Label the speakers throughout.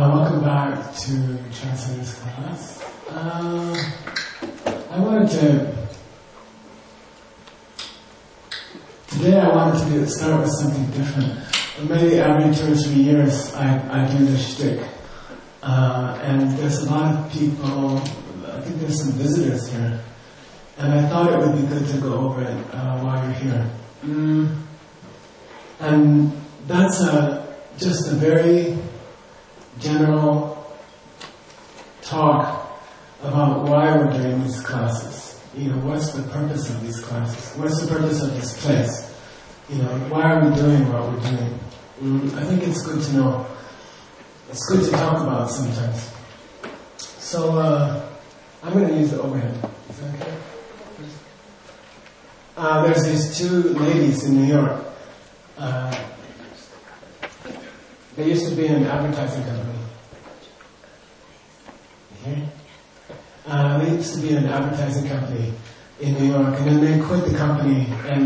Speaker 1: Welcome back to Transcendence class. Today I wanted to start with something different. Maybe every 2 or 3 years I do this shtick. And there's a lot of people, I think there's some visitors here. And I thought it would be good to go over it while you're here. And that's just a very general talk about why we're doing these classes. You know, what's the purpose of these classes? What's the purpose of this place? You know, why are we doing what we're doing? I think it's good to know. It's good to talk about sometimes. So, I'm going to use the overhead. Is that okay? There's these 2 ladies in New York. They used to be in an advertising company. Here? They used to be in an advertising company in New York, and then they quit the company and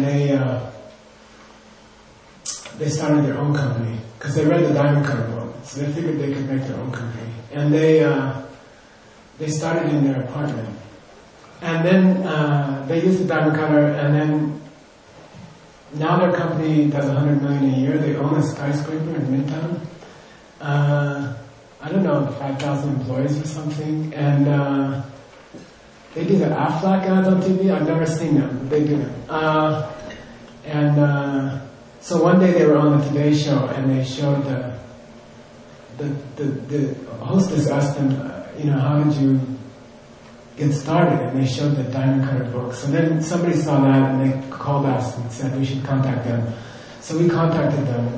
Speaker 1: they started their own company because they read the Diamond Cutter book, so they figured they could make their own company. And they started in their apartment, and then they used the Diamond Cutter, and then now their company does $100 million a year. They own a skyscraper in Midtown. I don't know, 5,000 employees or something. And they do the Aflac ads on TV. I've never seen them, but they do them. So one day they were on the Today Show, and they showed the hostess asked them, how did you get started? And they showed the Diamond Cutter book. So then somebody saw that, and they called us and said we should contact them. So we contacted them,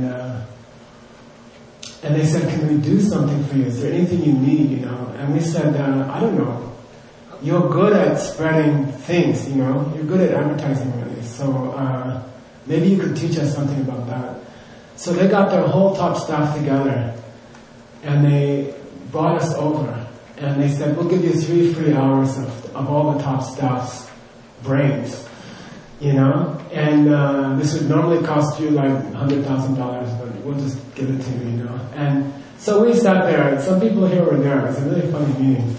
Speaker 1: and they said, can we do something for you? Is there anything you need, And we said, I don't know. You're good at spreading things, You're good at advertising, really. So maybe you could teach us something about that. So they got their whole top staff together, and they brought us over. And they said, we'll give you 3 free hours of all the top staff's brains, And this would normally cost you like $100,000, but we'll just give it to you, And so we sat there, and some people here were there. It was a really funny meeting.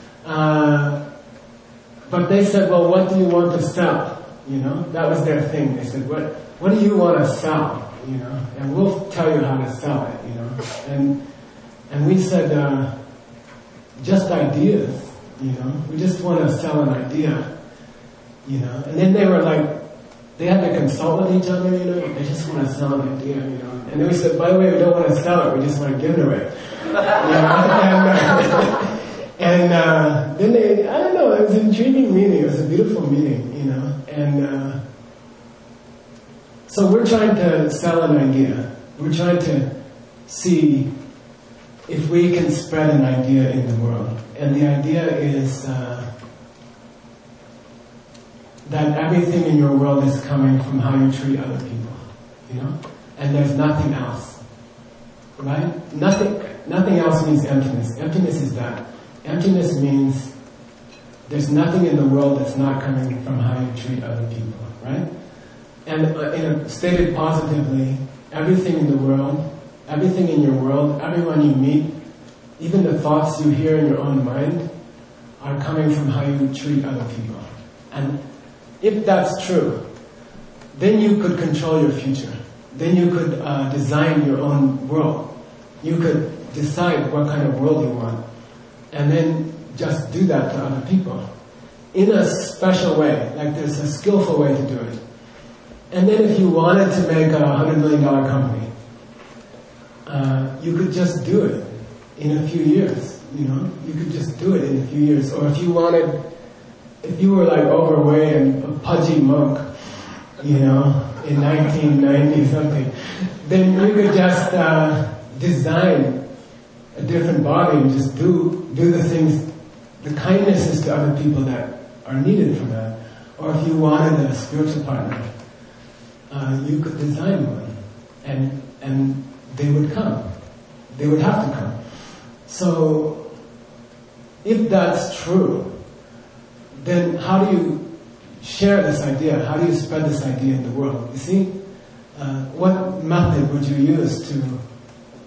Speaker 1: But they said, well, what do you want to sell? That was their thing. They said, what do you want to sell? And we'll tell you how to sell it, And we said, just ideas, We just want to sell an idea, And then they were like, they had to consult with each other, They just want to sell an idea, And then we said, by the way, we don't want to sell it, we just want to give it away. And then they, I don't know, it was an intriguing meeting. It was a beautiful meeting, And so we're trying to sell an idea. We're trying to see if we can spread an idea in the world. And the idea is that everything in your world is coming from how you treat other people, And there's nothing else, right? Nothing else means emptiness. Emptiness is that. Emptiness means there's nothing in the world that's not coming from how you treat other people, right? And stated positively, everything in the world, everything in your world, everyone you meet, even the thoughts you hear in your own mind, are coming from how you treat other people. And if that's true, then you could control your future. Then you could design your own world. You could decide what kind of world you want. And then just do that to other people. In a special way, like there's a skillful way to do it. And then if you wanted to make a $100 million company, you could just do it in a few years, You could just do it in a few years. Or if you were like overweight and a pudgy monk, in 1990 something, then you could just design a different body and just do the things, the kindnesses to other people that are needed for that. Or if you wanted a spiritual partner, you could design one, and they would come. They would have to come. So, if that's true, then how do you share this idea? How do you spread this idea in the world? You see, what method would you use to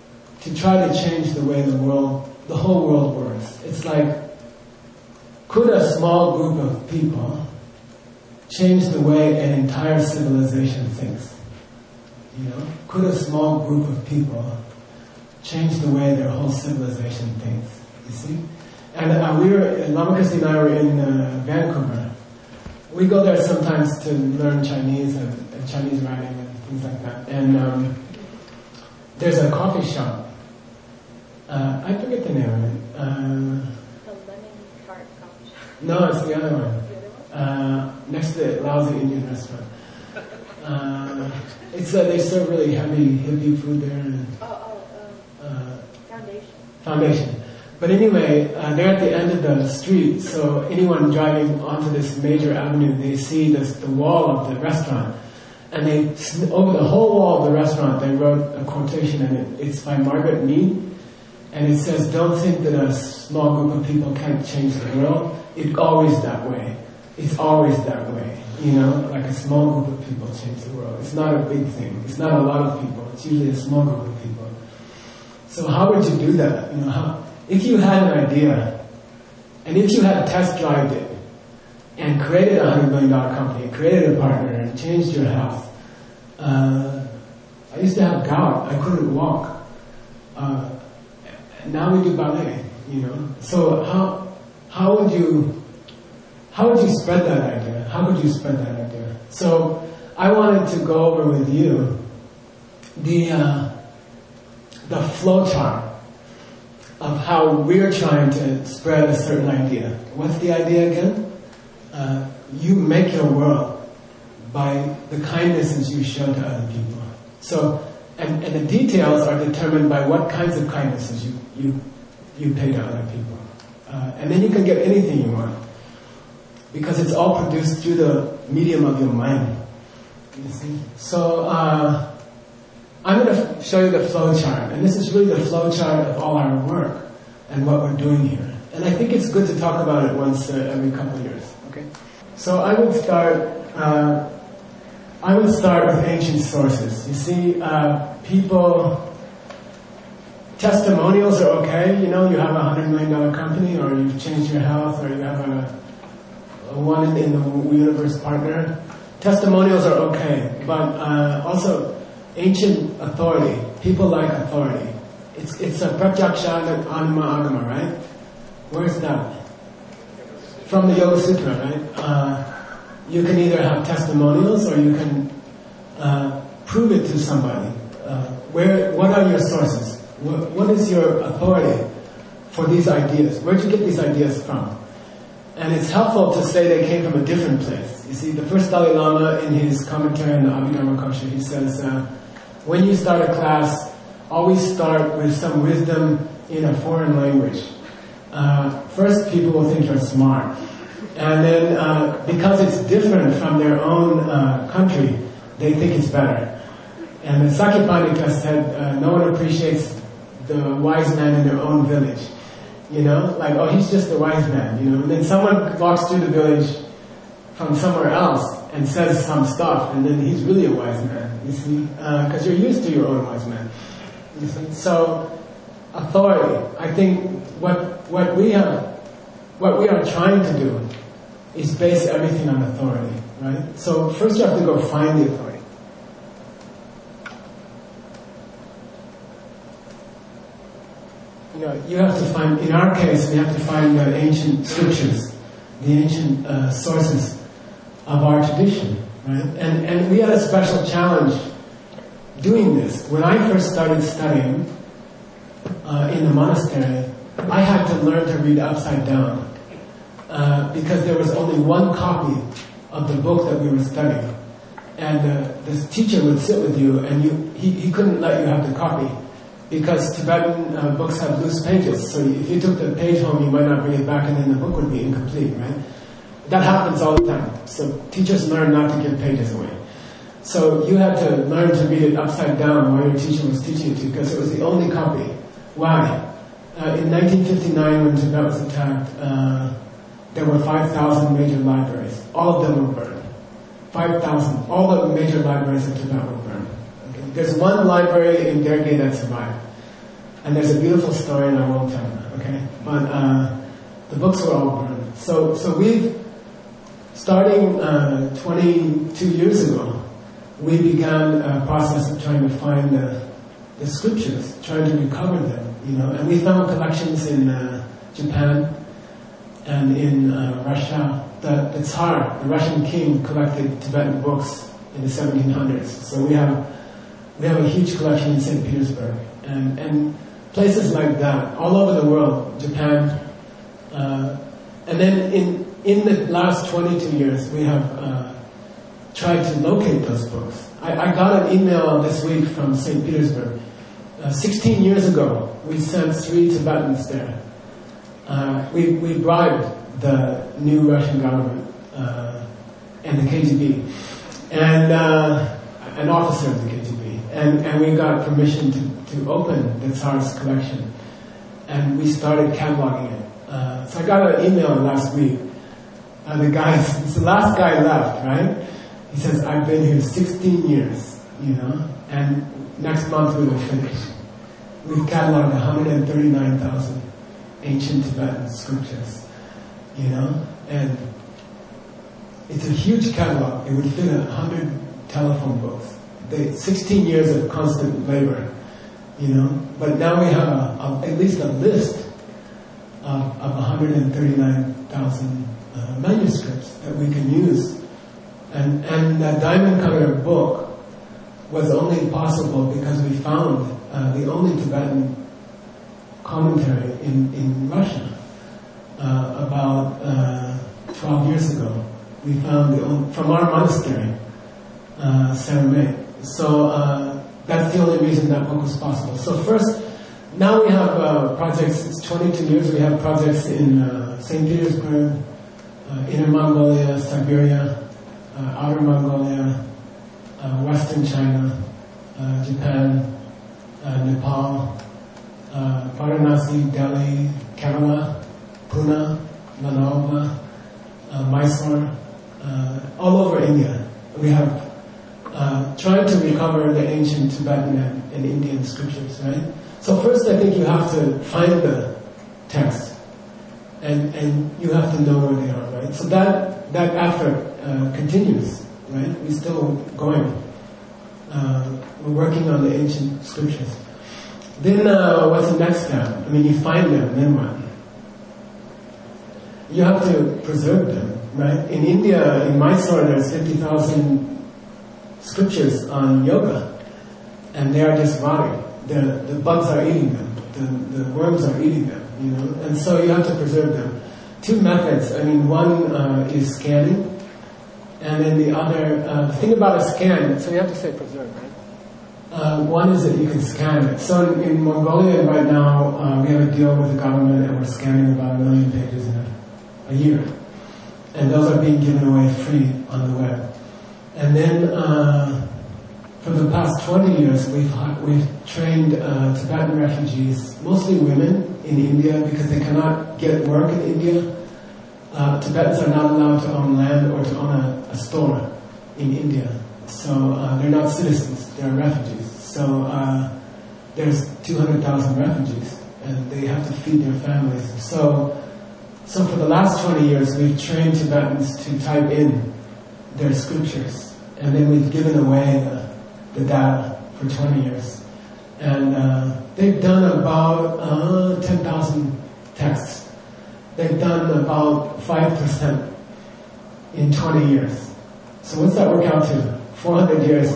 Speaker 1: to try to change the way the whole world works. It's like, could a small group of people change the way an entire civilization thinks? You know, could a small group of people change the way their whole civilization thinks? You see? And Lama Christie and I were in Vancouver. We go there sometimes to learn Chinese and Chinese writing and things like that. And there's a coffee shop. I forget the name of it.
Speaker 2: The Lemon Tart Coffee Shop.
Speaker 1: No, it's the other one. Next to the lousy Indian restaurant. They serve really heavy hippie food there. And, Foundation. But anyway, they're at the end of the street, so anyone driving onto this major avenue, they see the wall of the restaurant. And over the whole wall of the restaurant, they wrote a quotation, and it's by Margaret Mead. And it says, "Don't think that a small group of people can't change the world. It's always that way. It's always that way. You know, like a small group of people change the world. It's not a big thing. It's not a lot of people. It's usually a small group of people." So how would you do that? You know, if you had an idea, and if you had test drived it, and created a $100 million company, created a partner, and changed your health. I used to have gout. I couldn't walk. Now we do ballet, you know. So how would you spread that idea? How would you spread that idea? So I wanted to go over with you the flow chart of how we're trying to spread a certain idea. What's the idea again? You make your world by the kindnesses you show to other people. So, and the details are determined by what kinds of kindnesses you pay to other people. And then you can get anything you want. Because it's all produced through the medium of your mind. You see? So, I'm going to show you the flow chart. And this is really the flow chart of all our work and what we're doing here. And I think it's good to talk about it once every couple of years. Okay? So I would start with ancient sources. You see, testimonials are okay. You know, you have a $100 million company, or you've changed your health, or you have a one in the universe partner. Testimonials are okay, but also ancient authority. People like authority. It's a pratyaksha anima agama, right? Where is that? From the Yoga Sutra, right? You can either have testimonials, or you can prove it to somebody. What are your sources? What is your authority for these ideas? Where'd you get these ideas from? And it's helpful to say they came from a different place. You see, the first Dalai Lama, in his commentary on the Abhidharma Kosha, he says, when you start a class, always start with some wisdom in a foreign language. First, people will think you're smart. And then, because it's different from their own country, they think it's better. And Sakyapandita said, no one appreciates the wise man in their own village. You know, like, oh, he's just a wise man, you know. And then someone walks through the village from somewhere else and says some stuff, and then he's really a wise man, you see, because you're used to your own wise man. You see? So, authority. I think what we are trying to do is base everything on authority, right? So first you have to go find the authority. You know, you have to find, in our case, we have to find the ancient scriptures, the ancient sources of our tradition, right? And we had a special challenge doing this. When I first started studying in the monastery, I had to learn to read upside down because there was only one copy of the book that we were studying. And this teacher would sit with you, and he couldn't let you have the copy, because Tibetan books have loose pages. So if you took the page home, you might not bring it back, and then the book would be incomplete, right? That happens all the time. So teachers learn not to give pages away. So you had to learn to read it upside down while your teacher was teaching it to you, because it was the only copy. Why? In 1959, when Tibet was attacked, there were 5,000 major libraries. All of them were burned. 5,000. All the major libraries of Tibet were burned. Okay? There's one library in Derge that survived. And there's a beautiful story, and I won't tell you, okay? But the books were all burned. So we've, starting 22 years ago, we began a process of trying to find the scriptures, trying to recover them, and we found collections in Japan and in Russia. The Tsar, the Russian king, collected Tibetan books in the 1700s. So we have a huge collection in St. Petersburg, and places like that all over the world, Japan, and then in the last 22 years we have tried to locate those books. I got an email this week from St. Petersburg. 16 years ago, we sent 3 Tibetans there. We bribed the new Russian government and the KGB and an officer of the KGB, and we got permission to open the Tsar's collection, and we started cataloging it. So I got an email last week. The last guy left, right? He says, I've been here 16 years, and next month we will finish. We've cataloged 139,000 ancient Tibetan scriptures, and it's a huge catalog. It would fit 100 telephone books. 16 years of constant labor, but now we have at least a list of 139,000 manuscripts that we can use. And that diamond cutter book was only possible because we found the only Tibetan commentary in Russia about 12 years ago. We found from our monastery, Saramay. So that's the only reason that book was possible. So first, now we have projects. It's 22 years. We have projects in St. Petersburg, Inner Mongolia, Siberia, Outer Mongolia, Western China, Japan, Nepal, Varanasi, Delhi, Kerala, Pune, Manawga, Mysore, all over India. We have tried to recover the ancient Tibetan and Indian scriptures, right? So first I think you have to find the text, and you have to know where they are, right? So that effort continues, right? We're still going. We're working on the ancient scriptures. Then what's the next step? I mean, you find them, then what? You have to preserve them, right? In India, in Mysore, there's 50,000 scriptures on yoga, and they are just rotting. The bugs are eating them. The worms are eating them, and so you have to preserve them. 2 methods. I mean, one is scanning, and then the other, the thing about a scan, so you have to say preserve, right? One is that you can scan it. So in Mongolia right now, we have a deal with the government, and we're scanning about 1 million pages in a year. And those are being given away free on the web. And then for the past 20 years, we've trained Tibetan refugees, mostly women in India, because they cannot get work in India. Tibetans are not allowed to own land or to own a store in India. So they're not citizens, they're refugees. So there's 200,000 refugees, and they have to feed their families. So for the last 20 years, we've trained Tibetans to type in their scriptures, and then we've given away the data for 20 years. And they've done about 10,000 texts. They've done about 5% in 20 years. So what's that work out to? 400 years,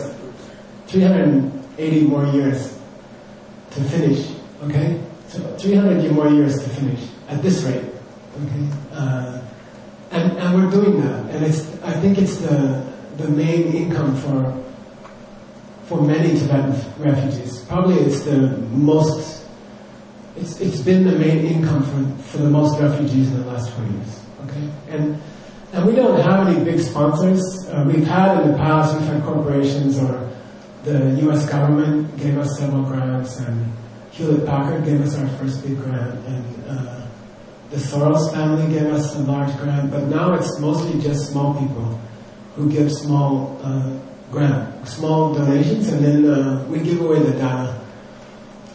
Speaker 1: 380 more years to finish, okay? So 300 more years to finish at this rate, okay? And we're doing that, and I think it's the main income for many Tibetan refugees. Probably it's the most. It's been the main income for the most refugees in the last 20 years. Okay, and we don't have any big sponsors. We've had in the past. We've had corporations, or the U.S. government gave us several grants, and Hewlett Packard gave us our first big grant, and the Soros family gave us a large grant. But now it's mostly just small people who give small donations, and then we give away the data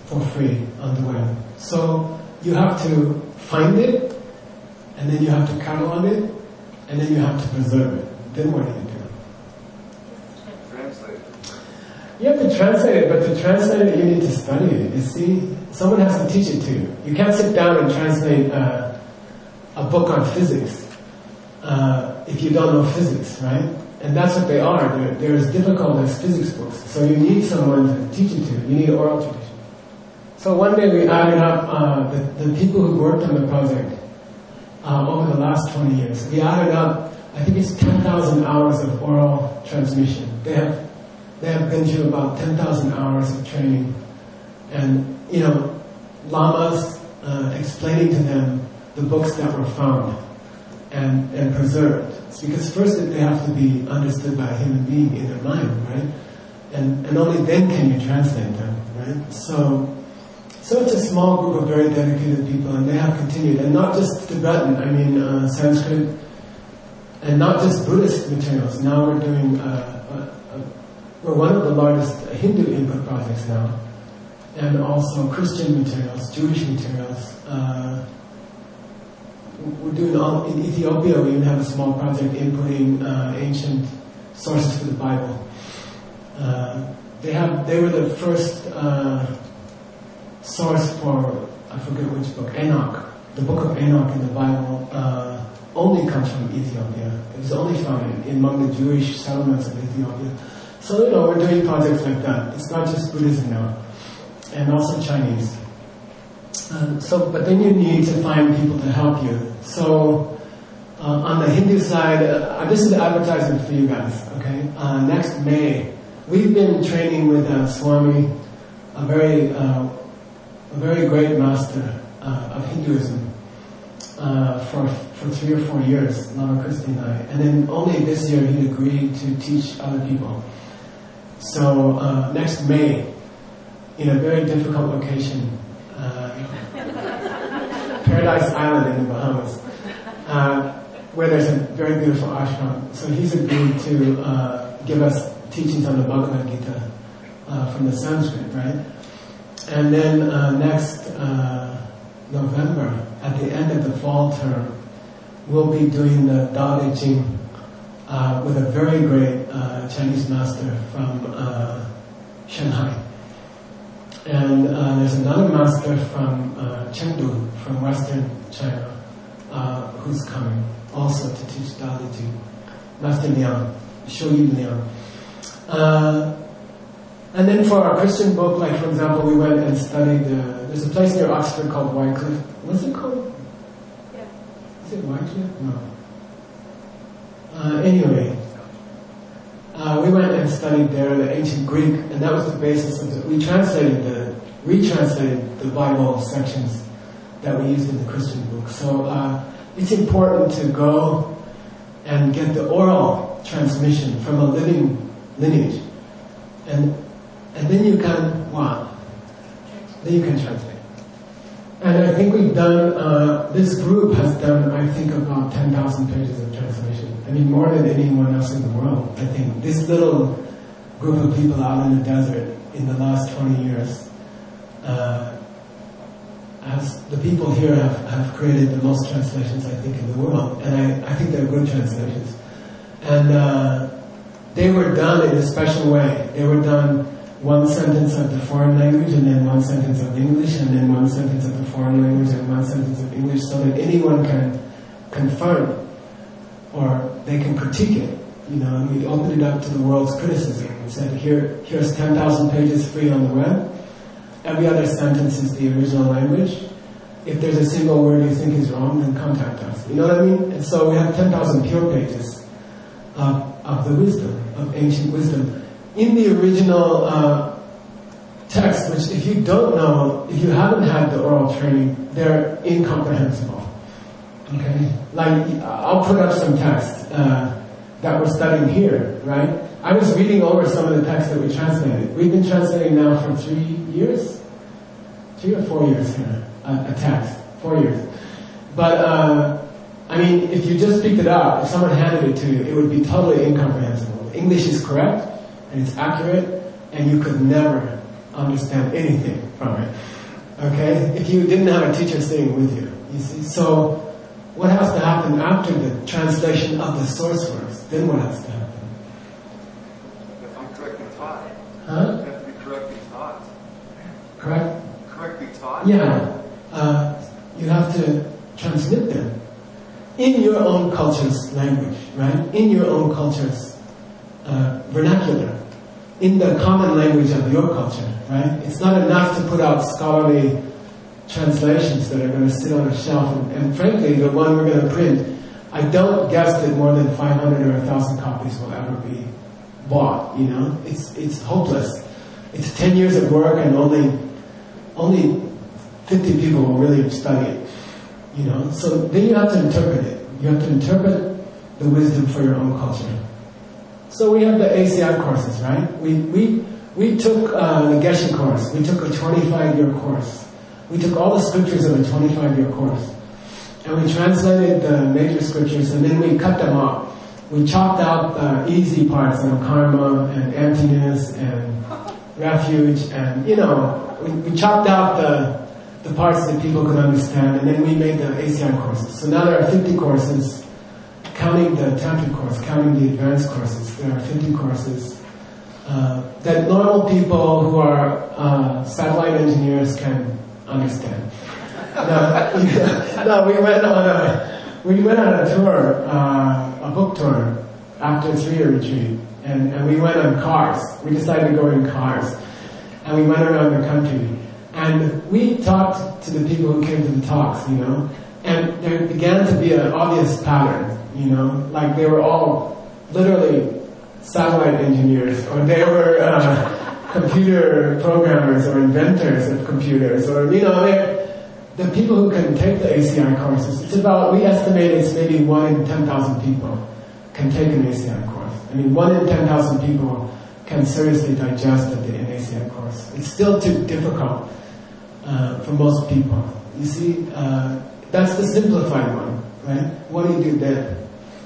Speaker 1: for free on the web. So you have to find it, and then you have to catalog it, and then you have to preserve it. Then what do you do?
Speaker 3: Translate.
Speaker 1: You have to translate it, but to translate it, you need to study it. You see, someone has to teach it to you. You can't sit down and translate a book on physics if you don't know physics, right? And that's what they are. They're as difficult as physics books. So you need someone to teach it to you. You need oral tradition. So one day we added up the people who worked on the project over the last 20 years. We added up, I think it's 10,000 hours of oral transmission. They have been through about 10,000 hours of training. And, lamas explaining to them the books that were found and preserved. Because first they have to be understood by a human being in their mind, right? And only then can you translate them, right? So it's a small group of very dedicated people, and they have continued. And not just Tibetan, Sanskrit, and not just Buddhist materials. Now we're doing, we're one of the largest Hindu input projects now. And also Christian materials, Jewish materials. We're doing all, in Ethiopia we even have a small project inputting ancient sources for the Bible. They were the first source for, I forget which book, Enoch. The book of Enoch in the Bible only comes from Ethiopia. It was only found among the Jewish settlements of Ethiopia. So, we're doing projects like that. It's not just Buddhism now. And also Chinese. But then you need to find people to help you. So, on the Hindu side, this is advertisement for you guys, okay? Next May, we've been training with Swami, a very great master of Hinduism, for 3 or 4 years, Lama Christie and I. And then only this year he agreed to teach other people. So, next May, in a very difficult location, Paradise Island in the Bahamas, where there's a very beautiful ashram. So he's agreed to give us teachings on the Bhagavad Gita from the Sanskrit, right? And then next November, at the end of the fall term, we'll be doing the Dao De Jing with a very great Chinese master from Shanghai. And there's another master from Chengdu, from Western China, who's coming also to teach Dao De Jing. Master Liang, Shouyi Liang. And then for our Christian book, like for example, we went and studied, there's a place near Oxford called Wycliffe. What's it called?
Speaker 2: Yeah.
Speaker 1: Is it Wycliffe? No. Anyway, we went and studied there the ancient Greek, and that was the basis of we retranslated the Bible sections that we used in the Christian book. So it's important to go and get the oral transmission from a living lineage, and then you can then you can translate. And I think we've done, this group has done, I think, about 10,000 pages of translation. I mean, more than anyone else in the world. I think this little group of people out in the desert in the last 20 years, the people here have created the most translations, I think, in the world. And I think they're good translations. And they were done in a special way. They were done one sentence of the foreign language, and then one sentence of English, and then one sentence of the foreign language, and one sentence of English, so that anyone can confirm or they can critique it. And we opened it up to the world's criticism. We said, here's 10,000 pages free on the web. Every other sentence is the original language. If there's a single word you think is wrong, then contact us. You know what I mean? And so we have 10,000 pure pages of the wisdom, of ancient wisdom. In the original text, which if you don't know, if you haven't had the oral training, they're incomprehensible. Okay? Like, I'll put up some text that we're studying here, right? I was reading over some of the texts that we translated. We've been translating now for 3 years? 3 or 4 years here, a text. 4 years. But, if you just picked it up, if someone handed it to you, it would be totally incomprehensible. English is correct, and it's accurate, and you could never understand anything from it. Okay? If you didn't have a teacher sitting with you. You see? So, what has to happen after the translation of the source words? Then what has to happen?
Speaker 3: If I'm correctly taught.
Speaker 1: Huh?
Speaker 3: You have to be correctly taught.
Speaker 1: Correct?
Speaker 3: Correctly taught?
Speaker 1: Yeah. You have to transmit them in your own culture's language, right? In your own culture's vernacular. In the common language of your culture, right? It's not enough to put out scholarly translations that are going to sit on a shelf, and frankly, the one we're going to print, I don't guess that more than 500 or 1,000 copies will ever be bought, you know? It's hopeless. It's 10 years of work and only 50 people will really study it, you know? So then you have to interpret it. You have to interpret the wisdom for your own culture. So we have the ACI courses, right? We took the Geshe course. We took a 25-year course. We took all the scriptures of a 25-year course. And we translated the major scriptures, and then we cut them off. We chopped out the easy parts of karma and emptiness and refuge, and, you know, we chopped out the parts that people could understand, and then we made the ACI courses. So now there are 50 courses, counting the Tantric course, counting the advanced courses. There are 50 courses that normal people who are satellite engineers can understand. No, we went on a tour, a book tour, after a 3-year retreat, and we went on cars. We decided to go in cars, and we went around the country, and we talked to the people who came to the talks, you know, and there began to be an obvious pattern, you know, like they were all literally satellite engineers, or they were computer programmers or inventors of computers, or, you know, the people who can take the ACI courses. It's about, we estimate it's maybe 1 in 10,000 people can take an ACI course. I mean, 1 in 10,000 people can seriously digest an ACI course. It's still too difficult for most people. You see, that's the simplified one, right? What do you do then?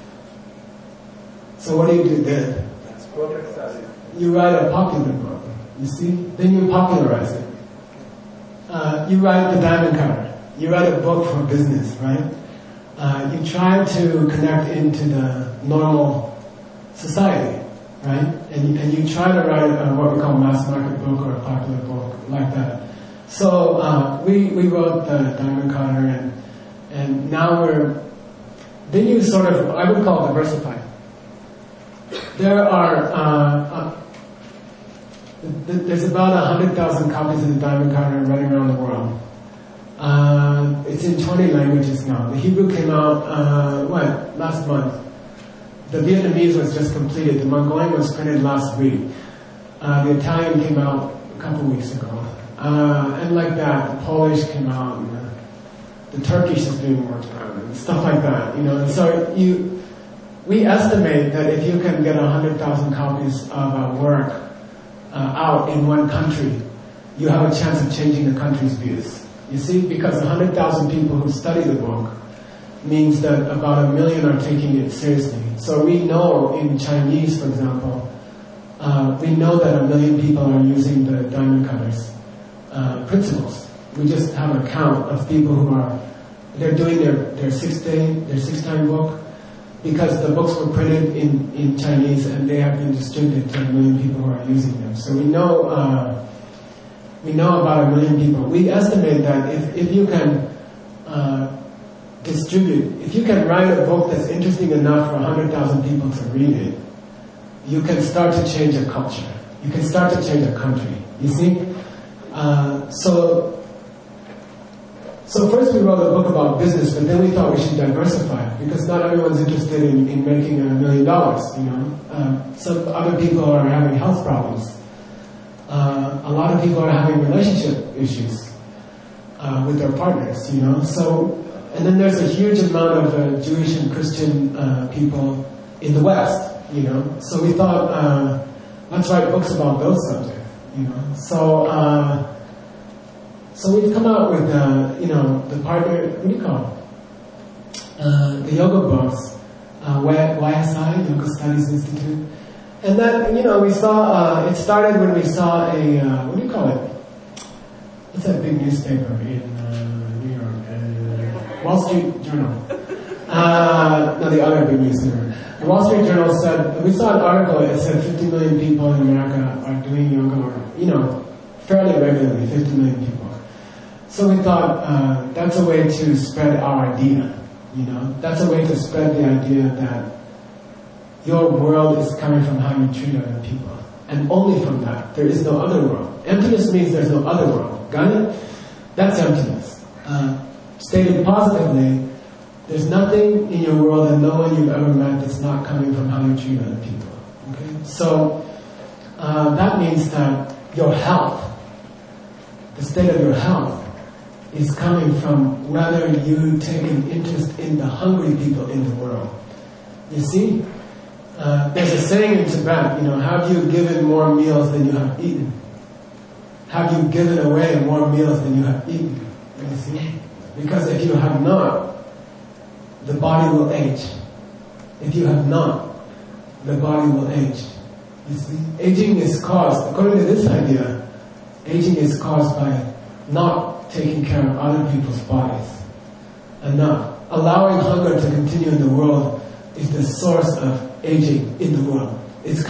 Speaker 1: So what do you do then? You write a popular book, you see? Then you popularize it. You write the Diamond Cutter. You write a book for business, right? You try to connect into the normal society, right? And you try to write what we call mass market book or a popular book like that. So we wrote the Diamond Cutter, and now then you sort of, I would call it diversified. There are there's about 100,000 copies of the Diamond Cutter running around the world. It's in 20 languages now. The Hebrew came out, last month. The Vietnamese was just completed. The Mongolian was printed last week. The Italian came out a couple weeks ago. And like that, the Polish came out, and the Turkish is being worked on, and stuff like that, you know. And so we estimate that if you can get 100,000 copies of a work out in one country, you have a chance of changing the country's views. You see, because 100,000 people who study the book means that about 1 million are taking it seriously. So we know in Chinese, for example, we know that 1 million people are using the Diamond Cutter's principles. We just have a count of people who they're doing their 6-time book, because the books were printed in Chinese and they have been distributed to 1 million people who are using them. So we know about 1 million people. We estimate that if you can distribute, if you can write a book that's interesting enough for 100,000 people to read it, you can start to change a culture. You can start to change a country. You see? So first we wrote a book about business, but then we thought we should diversify, because not everyone's interested in making $1 million, you know. Some other people are having health problems. A lot of people are having relationship issues with their partners, you know. So, and then there's a huge amount of Jewish and Christian people in the West, you know. So we thought, let's write books about those subjects, you know. So we've come out with, the partner, what do you call it? The yoga books, YSI, Yoga Studies Institute. And then, we saw, it started when we saw a, what do you call it? What's that big newspaper in New York? Wall Street Journal. No, the other big newspaper. The Wall Street Journal said, we saw an article, it said 50 million people in America are doing yoga, or, fairly regularly, 50 million people. So we thought, that's a way to spread our idea, That's a way to spread the idea that your world is coming from how you treat other people. And only from that. There is no other world. Emptiness means there's no other world. Got it? That's emptiness. Stated positively, there's nothing in your world and no one you've ever met that's not coming from how you treat other people. Okay? So, that means that your health, the state of your health, is coming from whether you take an interest in the hungry people in the world. You see? There's a saying in Tibet, have you given more meals than you have eaten? Have you given away more meals than you have eaten? You see? Because if you have not, the body will age. If you have not, the body will age. You see? Aging is caused, according to this idea, aging is caused by not taking care of other people's bodies enough. Allowing hunger to continue in the world is the source of aging in the world. It's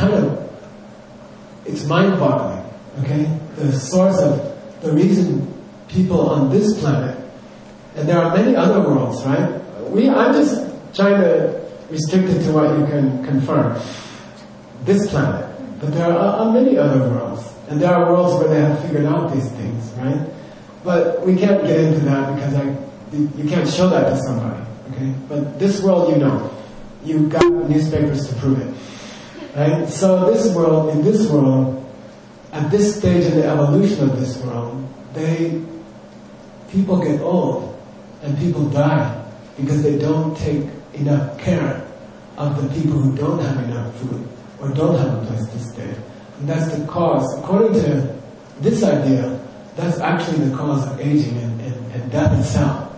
Speaker 1: mind-boggling, okay? The source of the reason people on this planet, and there are many other worlds, right? I'm just trying to restrict it to what you can confirm. This planet. But there are many other worlds. And there are worlds where they have figured out these things, right? But we can't get into that because you can't show that to somebody, okay? But this world, You've got newspapers to prove it. Right? So in this world, at this stage in the evolution of this world, people get old and people die because they don't take enough care of the people who don't have enough food or don't have a place to stay. And that's the cause. According to this idea, that's actually the cause of aging and death itself.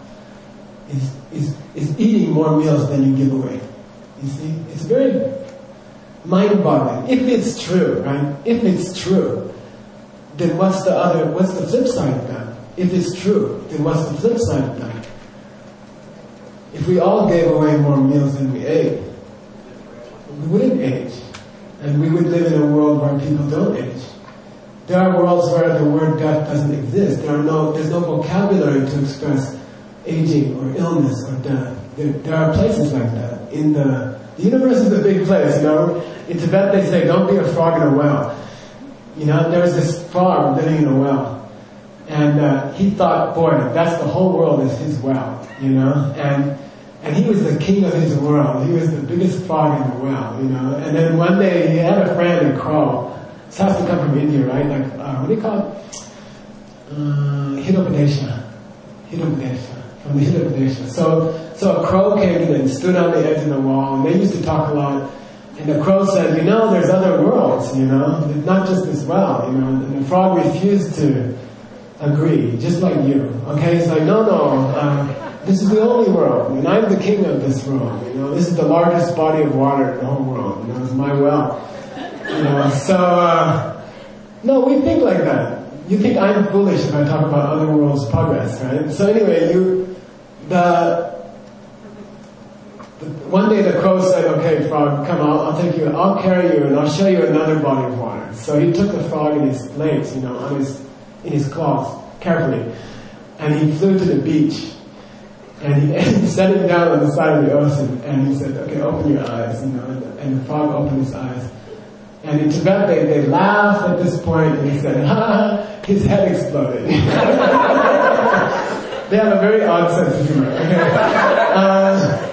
Speaker 1: Is eating more meals than you give away. You see, it's very mind-boggling. If it's true, right? If it's true, then what's the flip side of that? If it's true, then what's the flip side of that? If we all gave away more meals than we ate, we wouldn't age. And we would live in a world where people don't age. There are worlds where the word death doesn't exist. There's no vocabulary to express aging or illness or death. There are places like that. The universe is a big place, In Tibet they say, don't be a frog in a well. There's this frog living in a well. And he thought, boy, that's the whole world is his well, And he was the king of his world. He was the biggest frog in the well, And then one day he had a friend, a crow. This has to come from India, right? Like, what do you call it? Hitopadesha. From the Hitopadesha. So a crow came in and stood on the edge of the wall, and they used to talk a lot. And the crow said, there's other worlds, not just this well, And the frog refused to agree, just like you. Okay, he's like, no, this is the only world, and I'm the king of this world. This is the largest body of water in the whole world. It's my well. No, we think like that. You think I'm foolish if I talk about other worlds' progress, right? So anyway, one day the crow said, okay, frog, come on, I'll carry you and I'll show you another body of water. So he took the frog in his legs, in his claws, carefully, and he flew to the beach. And he set him down on the side of the ocean, and he said, okay, open your eyes, and the frog opened his eyes. And in Tibet, they laugh at this point, and he said, his head exploded. They have a very odd sense of humor. Okay?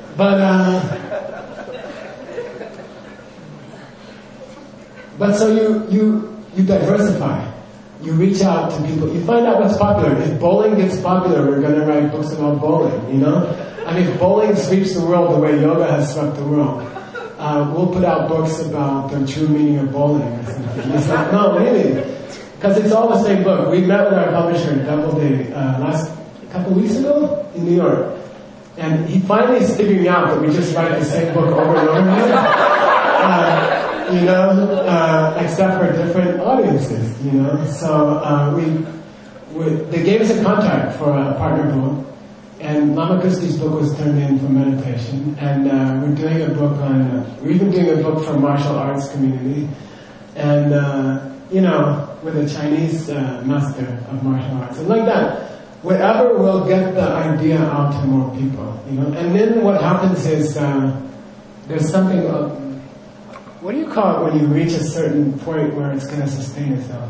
Speaker 1: But so you diversify. You reach out to people. You find out what's popular. If bowling gets popular, we're going to write books about bowling, And if bowling sweeps the world the way yoga has swept the world, we'll put out books about the true meaning of bowling or something. It's like, no, really. Because it's all the same book. We met with our publisher, Doubleday, last couple of weeks ago in New York. And he finally is figuring out that we just write the same book over and over again. you know, except for different audiences, you know. So they gave us a contract for a partner book, and Lama Christie's book was turned in for meditation, and we're doing a book on, we're even doing a book for martial arts community, and you know, with a Chinese master of martial arts, and like that. Whatever will get the idea out to more people, you know. And then what happens is there's something. What do you call it when you reach a certain point where it's going to sustain itself?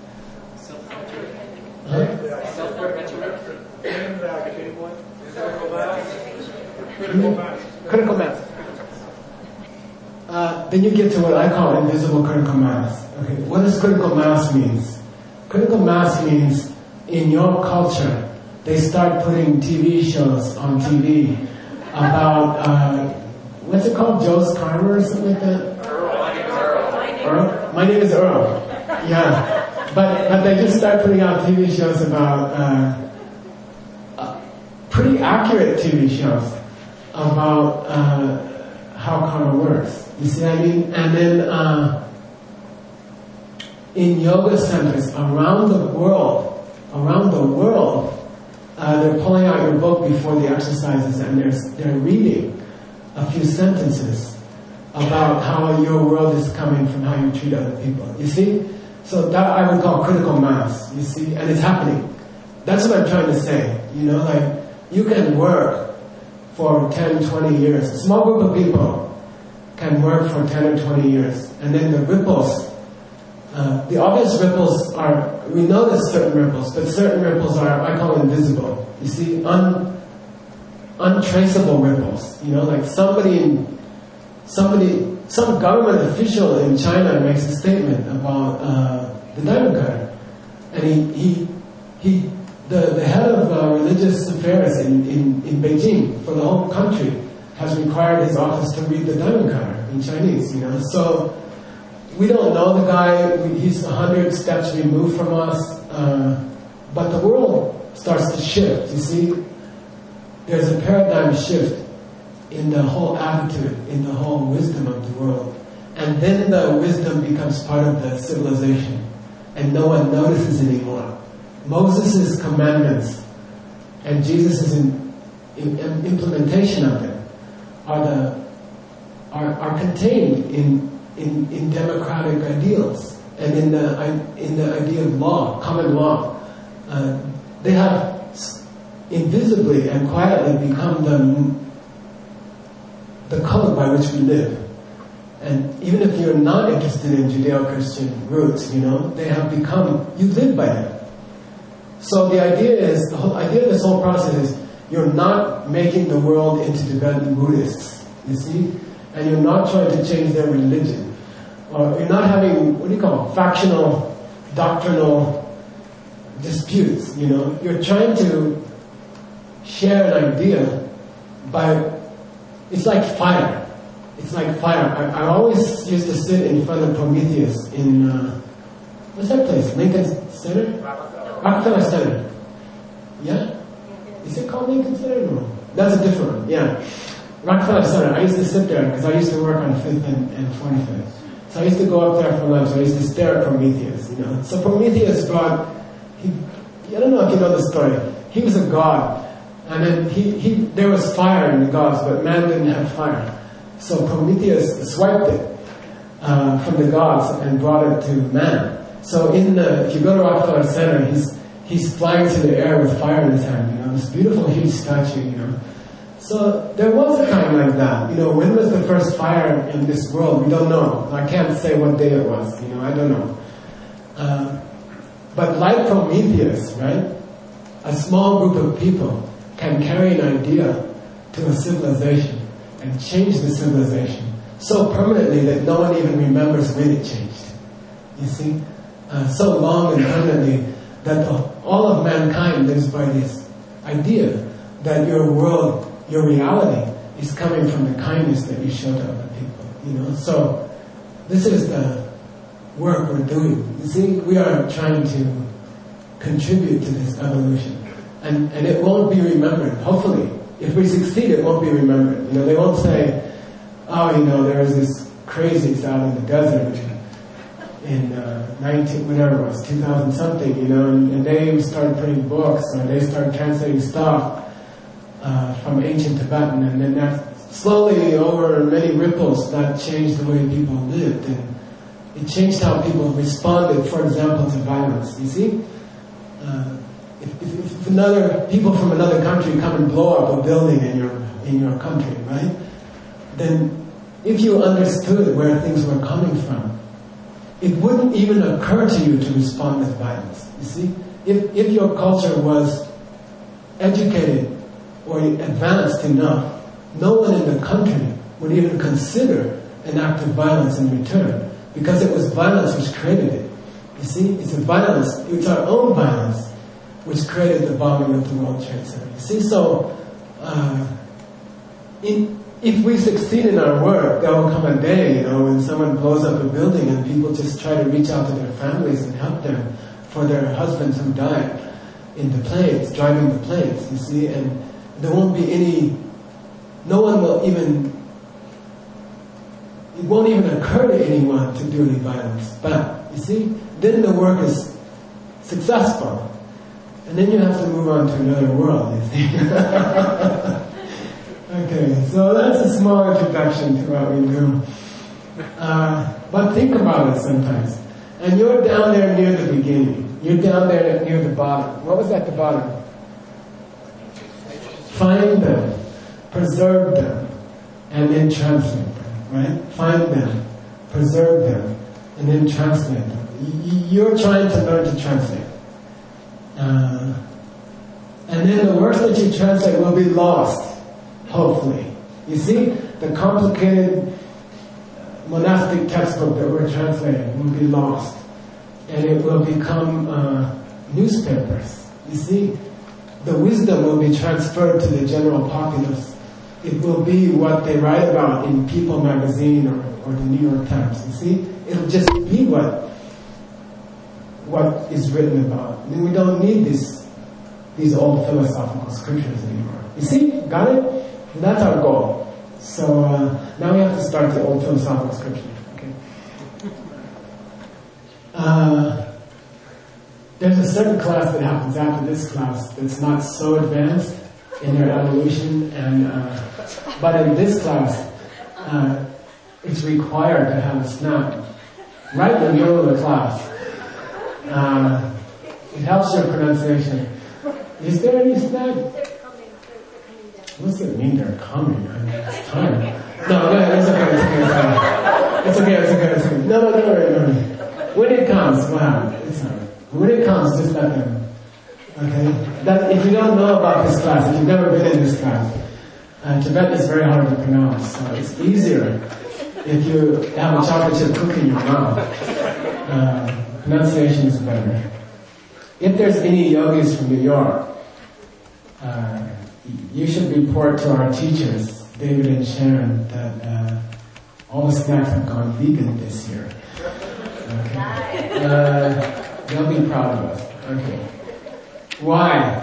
Speaker 1: Critical mass. Then you get to what I call invisible critical mass. Okay, what does critical mass mean? Critical mass means in your culture, they start putting TV shows on TV about, what's it called? Joe's Karma or something like that? Earl. My name is Earl. Yeah. But they just start putting out TV shows about, pretty accurate TV shows about how karma works. You see what I mean? And then in yoga centers around the world, they're pulling out your book before the exercises, and they're reading a few sentences about how your world is coming from how you treat other people. You see? So that I would call critical mass, you see? And it's happening. That's what I'm trying to say. You know, like, you can work for 10, 20 years. A small group of people can work for 10 or 20 years. And then the ripples, the obvious ripples are, we notice certain ripples, but certain ripples are, I call invisible. You see, untraceable ripples. You know, like some government official in China makes a statement about the diamond cutter, and the head of religious affairs in Beijing for the whole country has required his office to read the diamond cutter in Chinese. You know, so we don't know the guy. He's 100 steps removed from us, but the world starts to shift. You see, there's a paradigm shift in the whole attitude, in the whole wisdom of the world. And then the wisdom becomes part of the civilization, and no one notices anymore. Moses' commandments and Jesus' implementation of them are contained in democratic ideals and in the idea of law, common law. They have invisibly and quietly become the code by which we live. And even if you're not interested in Judeo-Christian roots, you know, they have become, you live by them. So the idea is, the whole idea of this whole process is, you're not making the world into Tibetan Buddhists, you see? And you're not trying to change their religion. Or you're not having, what do you call it, factional, doctrinal disputes, you know? You're trying to share an idea by, it's like fire. It's like fire. I always used to sit in front of Prometheus in, what's that place? Lincoln Center? Rockefeller Center. Yeah? Is it called Lincoln Center? No. That's a different one, yeah. Rockefeller Center. I used to sit there because I used to work on 5th and 45th. So I used to go up there for lunch. I used to stare at Prometheus, you know. So Prometheus brought, I don't know if you know the story. He was a god. And then there was fire in the gods, but man didn't have fire. So Prometheus swiped it from the gods and brought it to man. So if you go to Rockefeller Center, he's flying through the air with fire in his hand, you know, this beautiful huge statue, you know. So there was a time like that, you know. When was the first fire in this world? We don't know. I can't say what day it was, you know, I don't know. But like Prometheus, right, a small group of people can carry an idea to a civilization and change the civilization so permanently that no one even remembers when it changed. You see? So long and permanently that all of mankind lives by this idea that your world, your reality, is coming from the kindness that you show to other people. You know? So this is the work we're doing. You see, we are trying to contribute to this evolution. And it won't be remembered, hopefully. If we succeed, it won't be remembered. You know, they won't say, oh, you know, there was this crazies out in the desert in 2000 something, and they started printing books, or they started translating stuff from ancient Tibetan, and then that slowly, over many ripples, that changed the way people lived, and it changed how people responded, for example, to violence. You see? If people from another country come and blow up a building in your country, right? Then if you understood where things were coming from, it wouldn't even occur to you to respond with violence. You see? If your culture was educated or advanced enough, no one in the country would even consider an act of violence in return, because it was violence which created it. You see? It's our own violence which created the bombing of the World Trade Center. You see? So, if we succeed in our work, there will come a day, when someone blows up a building and people just try to reach out to their families and help them for their husbands who died in the planes, driving the planes, you see? And there won't be no one will even, it won't even occur to anyone to do any violence. But, you see, then the work is successful. And then you have to move on to another world, you see. Okay, so that's a small introduction to what we do. But think about it sometimes. And you're down there near the beginning. You're down there near the bottom. What was at the bottom? Find them, preserve them, and then translate them, right? Find them, preserve them, and then translate them. You're trying to learn to translate. And then the words that you translate will be lost, hopefully. You see, the complicated monastic textbook that we're translating will be lost. And it will become newspapers. You see, the wisdom will be transferred to the general populace. It will be what they write about in People magazine or the New York Times. You see, it'll just be what is written about. I mean, we don't need these old philosophical scriptures anymore. You see, got it? And that's our goal. So now we have to start the old philosophical scriptures. Okay. There's a certain class that happens after this class that's not so advanced in their evolution, but in this class, it's required to have a snap right in the middle of the class. It helps your pronunciation. Is there any snap?
Speaker 2: They're coming down.
Speaker 1: What's it mean they're coming? I mean, it's time. No, it's okay. No. When it comes, wow, it's fine. When it comes, just let them. Okay? If you don't know about this class, if you've never been in this class, Tibetan is very hard to pronounce, so it's easier if you have a chocolate chip cookie in your mouth. Pronunciation is better. If there's any yogis from New York, you should report to our teachers, David and Sharon, that all the snacks have gone vegan this year. Okay. They'll be proud of us. Okay. Why?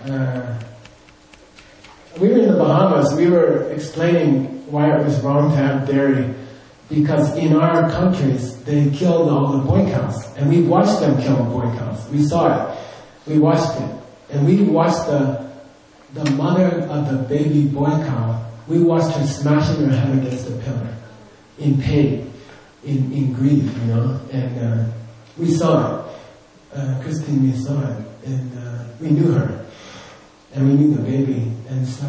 Speaker 1: We were in the Bahamas. We were explaining why it was wrong to have dairy, because in our countries they killed all the boy cows, and we watched them kill boy cows. We saw it. We watched it, and we watched the mother of the baby boy cow. We watched her smashing her head against the pillar, in pain, in grief, and we saw it. Christine, we saw it, and we knew her, and we knew the baby, and so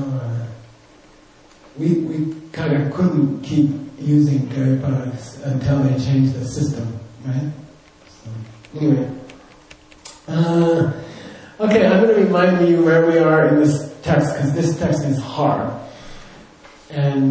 Speaker 1: we kind of couldn't keep using dairy products until they changed the system, right? So, anyway. Okay, I'm going to remind you where we are in this text, because this text is hard. And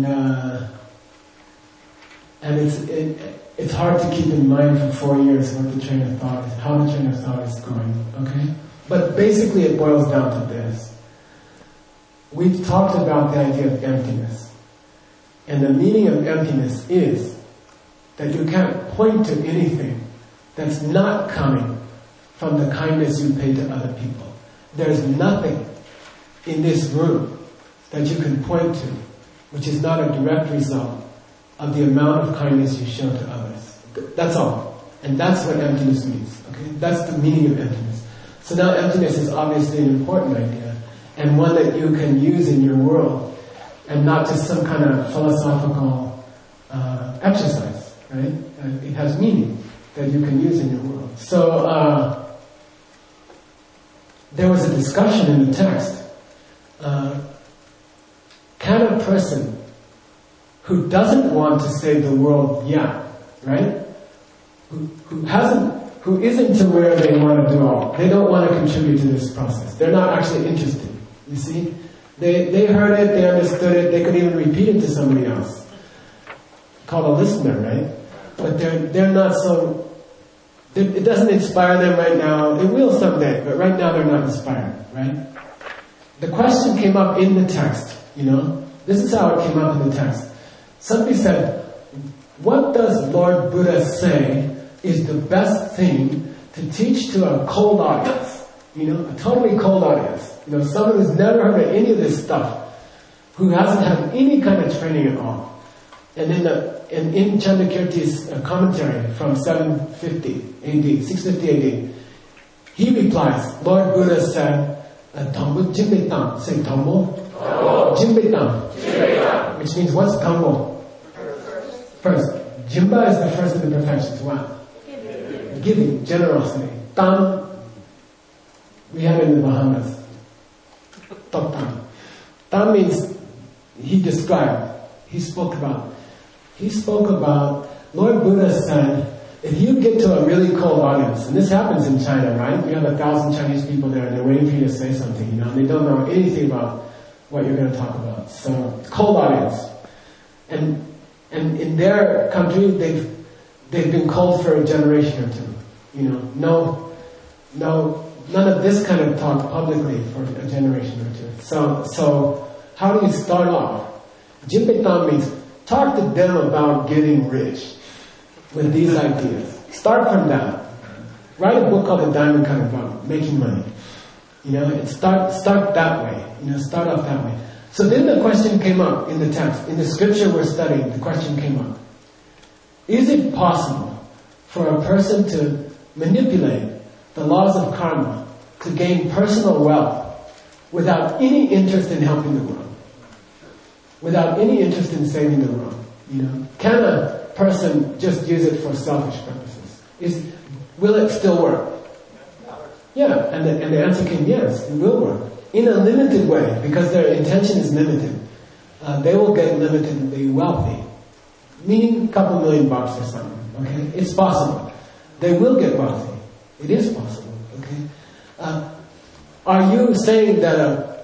Speaker 1: it's hard to keep in mind for 4 years what the train of thought is, how the train of thought is going, okay? But basically it boils down to this. We've talked about the idea of emptiness. And the meaning of emptiness is that you can't point to anything that's not coming from the kindness you pay to other people. There's nothing in this room that you can point to which is not a direct result of the amount of kindness you show to others. That's all. And that's what emptiness means. Okay? That's the meaning of emptiness. So now emptiness is obviously an important idea, and one that you can use in your world, and not just some kind of philosophical exercise, right? It has meaning that you can use in your world. So there was a discussion in the text. Can a person who doesn't want to save the world yet, right? Who isn't to where they want to do all, they don't want to contribute to this process. They're not actually interested. You see? They heard it, they understood it, they could even repeat it to somebody else. Called a listener, right? But they're not so, it doesn't inspire them right now. It will someday, but right now they're not inspired, right? The question came up in the text, you know? This is how it came up in the text. Somebody said, what does Lord Buddha say is the best thing to teach to a cold audience? You know, a totally cold audience. You know, someone who's never heard of any of this stuff, who hasn't had any kind of training at all. And in Chandrakirti's commentary from 750 AD, 650 AD, he replies, Lord Buddha said, Dhammo Jimbetam. Say Dhammo Jimbetam. Which means what's Dhammo? First. Jimba is the first of the perfections. What? Giving, generosity. Tam, we have it in the Bahamas. Tam. Tam means he described, he spoke about. Lord Buddha said, if you get to a really cold audience, and this happens in China, right? You have 1,000 Chinese people there, and they're waiting for you to say something, you know, and they don't know anything about what you're going to talk about. So, cold audience. And in their country, they've been cold for a generation or two. You know, none of this kind of talk publicly for a generation or two. So how do you start off? Jimbetam means talk to them about getting rich with these ideas. Start from that. Write a book called The Diamond Cutter about making money. You know, and start that way. You know, start off that way. So then the question came up in the text. In the scripture we're studying, the question came up. Is it possible for a person to manipulate the laws of karma to gain personal wealth without any interest in helping the world? Without any interest in saving the world? You know? Can a person just use it for selfish purposes? Will it still work? Yeah, and the answer came yes, it will work. In a limited way, because their intention is limited. They will get limitedly wealthy. Meaning a couple $1,000,000 or something. Okay? It's possible. They will get wealthy. It is possible. Okay? Are you saying that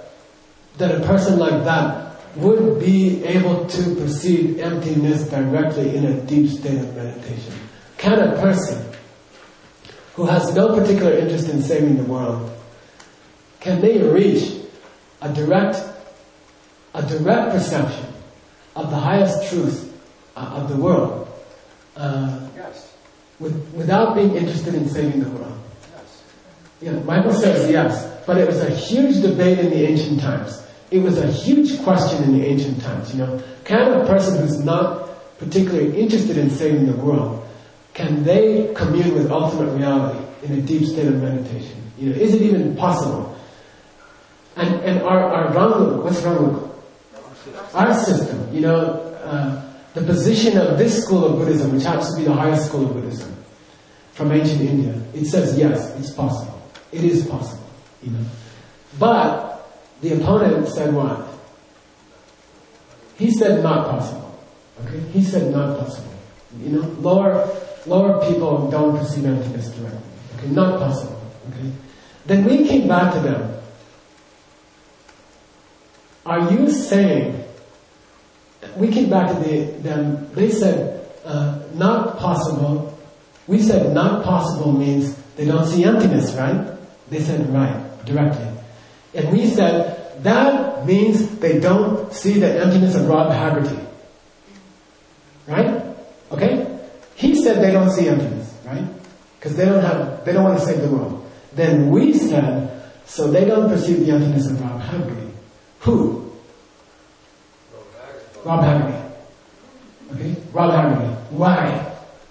Speaker 1: a person like that would be able to perceive emptiness directly in a deep state of meditation? Can a person who has no particular interest in saving the world, can they reach a direct perception of the highest truth of the world
Speaker 3: Yes.
Speaker 1: without being interested in saving the world?
Speaker 3: Yes.
Speaker 1: Yeah, Michael says yes, but it was a huge debate in the ancient times. It was a huge question in the ancient times. You know, can a person who's not particularly interested in saving the world, can they commune with ultimate reality in a deep state of meditation? You know, is it even possible? And our Rangluk, what's Rangluk? Our system, you know, the position of this school of Buddhism, which happens to be the highest school of Buddhism from ancient India, it says yes, it's possible. It is possible, you know. But the opponent said what? He said not possible. Okay? He said not possible. You know, lower people don't perceive emptiness directly. Okay? Not possible. Okay? Then we came back to them. Are you saying, we came back to them, they said, not possible. We said not possible means they don't see emptiness, right? They said right, directly. And we said, that means they don't see the emptiness of Rob Haggerty. Right? Okay? He said they don't see emptiness, right? Because they don't want to save the world. Then we said, so they don't perceive the emptiness of Rob Haggerty. Who? Rob Haggerty. Okay? Rob Haggerty. Why?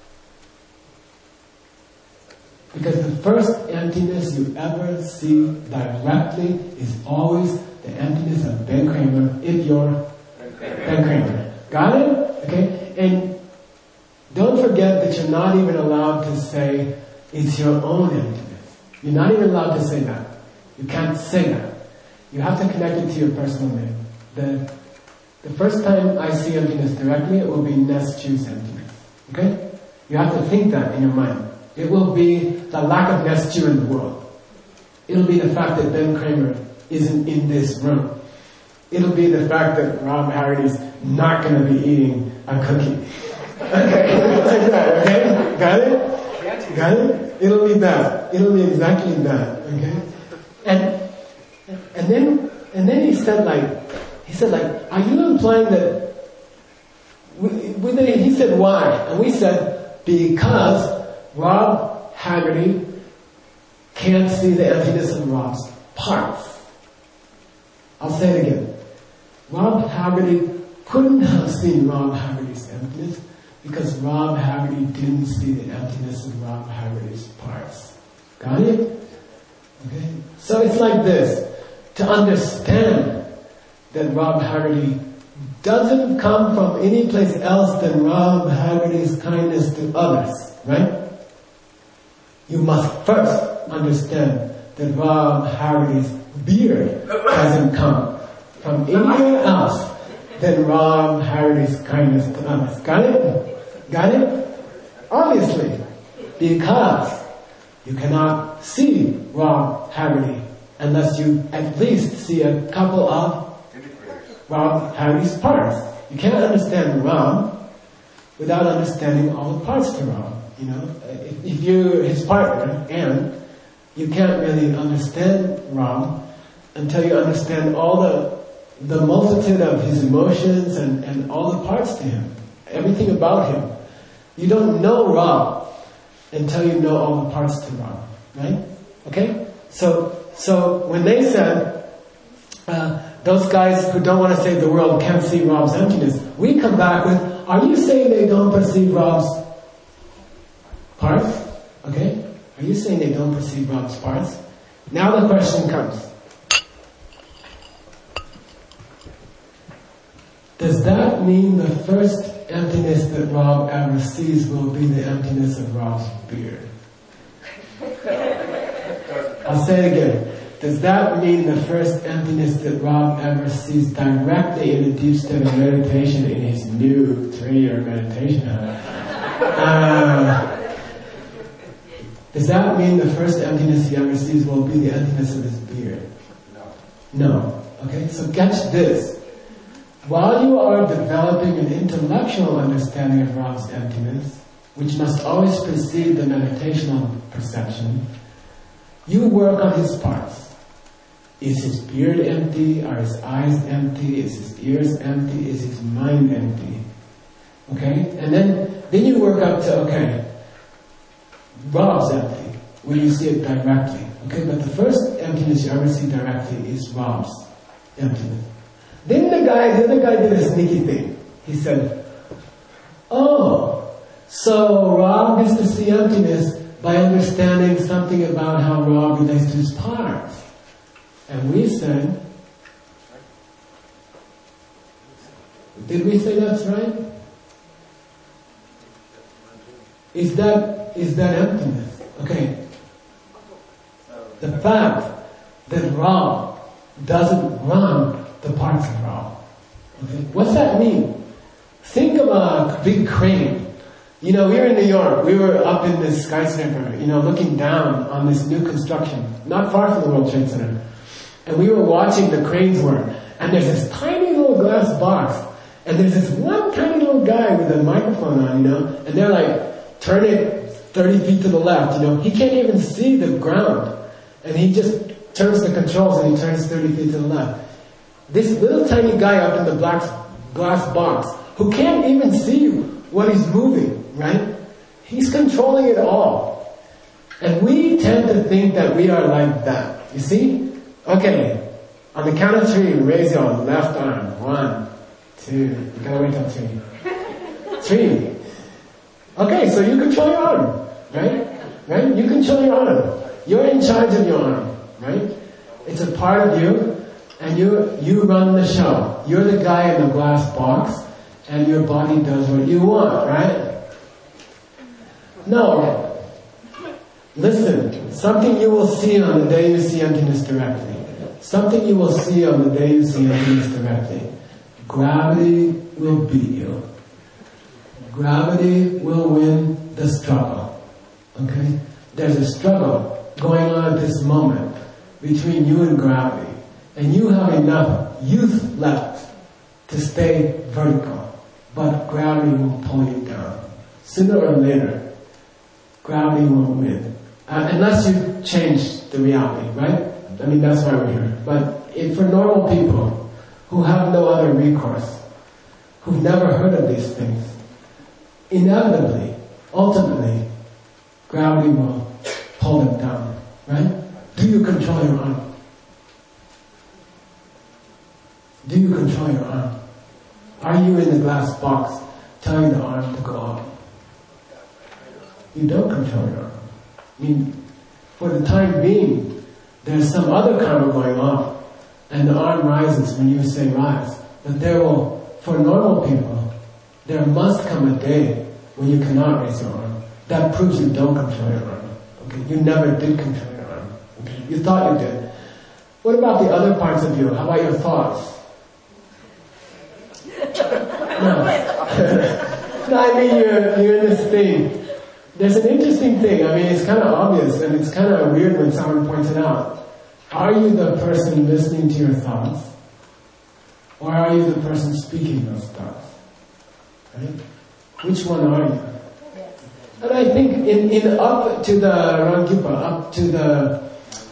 Speaker 1: Because the first emptiness you ever see directly is always the emptiness of Ben Kramer, if you're Ben Kramer. Got it? Okay? And don't forget that you're not even allowed to say it's your own emptiness. You're not even allowed to say that. You can't say that. You have to connect it to your personal name. The first time I see emptiness directly, it will be Ness Chu's emptiness. Okay? You have to think that in your mind. It will be the lack of Ness Chu in the world. It'll be the fact that Ben Kramer isn't in this room. It'll be the fact that Rob Haggerty's not going to be eating a cookie. Okay? Like that, okay? Got it? Got it? It'll be that. It'll be exactly that. Okay? And then he said, are you implying that, he said, why? And we said, because Rob Haggerty can't see the emptiness of Rob's parts. I'll say it again. Rob Haggerty couldn't have seen Rob Haggerty's emptiness because Rob Haggerty didn't see the emptiness of Rob Haggerty's parts. Got it? Okay? So it's like this. To understand that Rob Haggerty doesn't come from any place else than Rob Haggerty's kindness to others, right? You must first understand that Rob Haggerty's beard hasn't come from anywhere else than Rob Haggerty's kindness to others. Got it? Got it? Obviously, because you cannot see Rob Haggerty unless you at least see a couple of Rob Haggerty's parts. You can't understand Rob without understanding all the parts to Rob. You know, if you're his partner, and you can't really understand Rob until you understand all the multitude of his emotions and all the parts to him, everything about him. You don't know Rob until you know all the parts to Rob, right? Okay? So when they said, those guys who don't want to save the world can't see Rob's emptiness, we come back with, are you saying they don't perceive Rob's parts? Okay? Are you saying they don't perceive Rob's parts? Now the question comes. Does that mean the first emptiness that Rob ever sees will be the emptiness of Rob's beard? I'll say it again. Does that mean the first emptiness that Rob ever sees directly in a deep state of meditation in his new 3-year meditation? Does that mean the first emptiness he ever sees will be the emptiness of his beard? No. Okay, so catch this. While you are developing an intellectual understanding of Rob's emptiness, which must always precede the meditational perception, you work on his parts. Is his beard empty? Are his eyes empty? Is his ears empty? Is his mind empty? Okay? And then you work up to, okay, Rob's empty, when you see it directly. Okay, but the first emptiness you ever see directly is Rob's emptiness. Then the other guy did a sneaky thing. He said, oh, so Rob gets to see emptiness by understanding something about how Rob relates to his parts. And we said, did we say that's right? Is that emptiness? Okay. The fact that Rob doesn't run the parts of Rob. Okay. What's that mean? Think of a big crane. You know, we were in New York. We were up in this skyscraper, looking down on this new construction, not far from the World Trade Center. And we were watching the cranes work. And there's this tiny little glass box. And there's this one tiny little guy with a microphone on, and they're like, turn it 30 feet to the left, He can't even see the ground. And he just turns the controls and he turns 30 feet to the left. This little tiny guy up in the glass box, who can't even see what he's moving, right? He's controlling it all. And we tend to think that we are like that. You see? Okay. On the count of 3, raise your left arm. 1, 2. You gotta wait till 3. tree. Okay, so you control your arm, right? Right? You control your arm. You're in charge of your arm, right? It's a part of you, and you run the show. You're the guy in the glass box, and your body does what you want, right? No. Listen, something you will see on the day you see emptiness directly. Something you will see on the day you see emptiness directly. Gravity will beat you. Gravity will win the struggle. Okay? There's a struggle going on at this moment between you and gravity. And you have enough youth left to stay vertical. But gravity will pull you down. Sooner or later, gravity will win. Unless you change the reality, right? I mean, that's why we're here. But for normal people who have no other recourse, who've never heard of these things, inevitably, ultimately, gravity will pull them down, right? Do you control your arm? Do you control your arm? Are you in the glass box telling the arm to go up? You don't control your arm. I mean, for the time being, there's some other karma going on, and the arm rises when you say rise. But there will, for normal people, there must come a day when you cannot raise your arm. That proves you don't control your arm. Okay? You never did control your arm. Okay? You thought you did. What about the other parts of you? How about your thoughts? No. No, I mean you're in this thing. There's an interesting thing. I mean, it's kind of obvious, and it's kind of weird when someone points it out. Are you the person listening to your thoughts? Or are you the person speaking those thoughts? Right? Which one are you? And I think in up to the Rangkyupa, up to the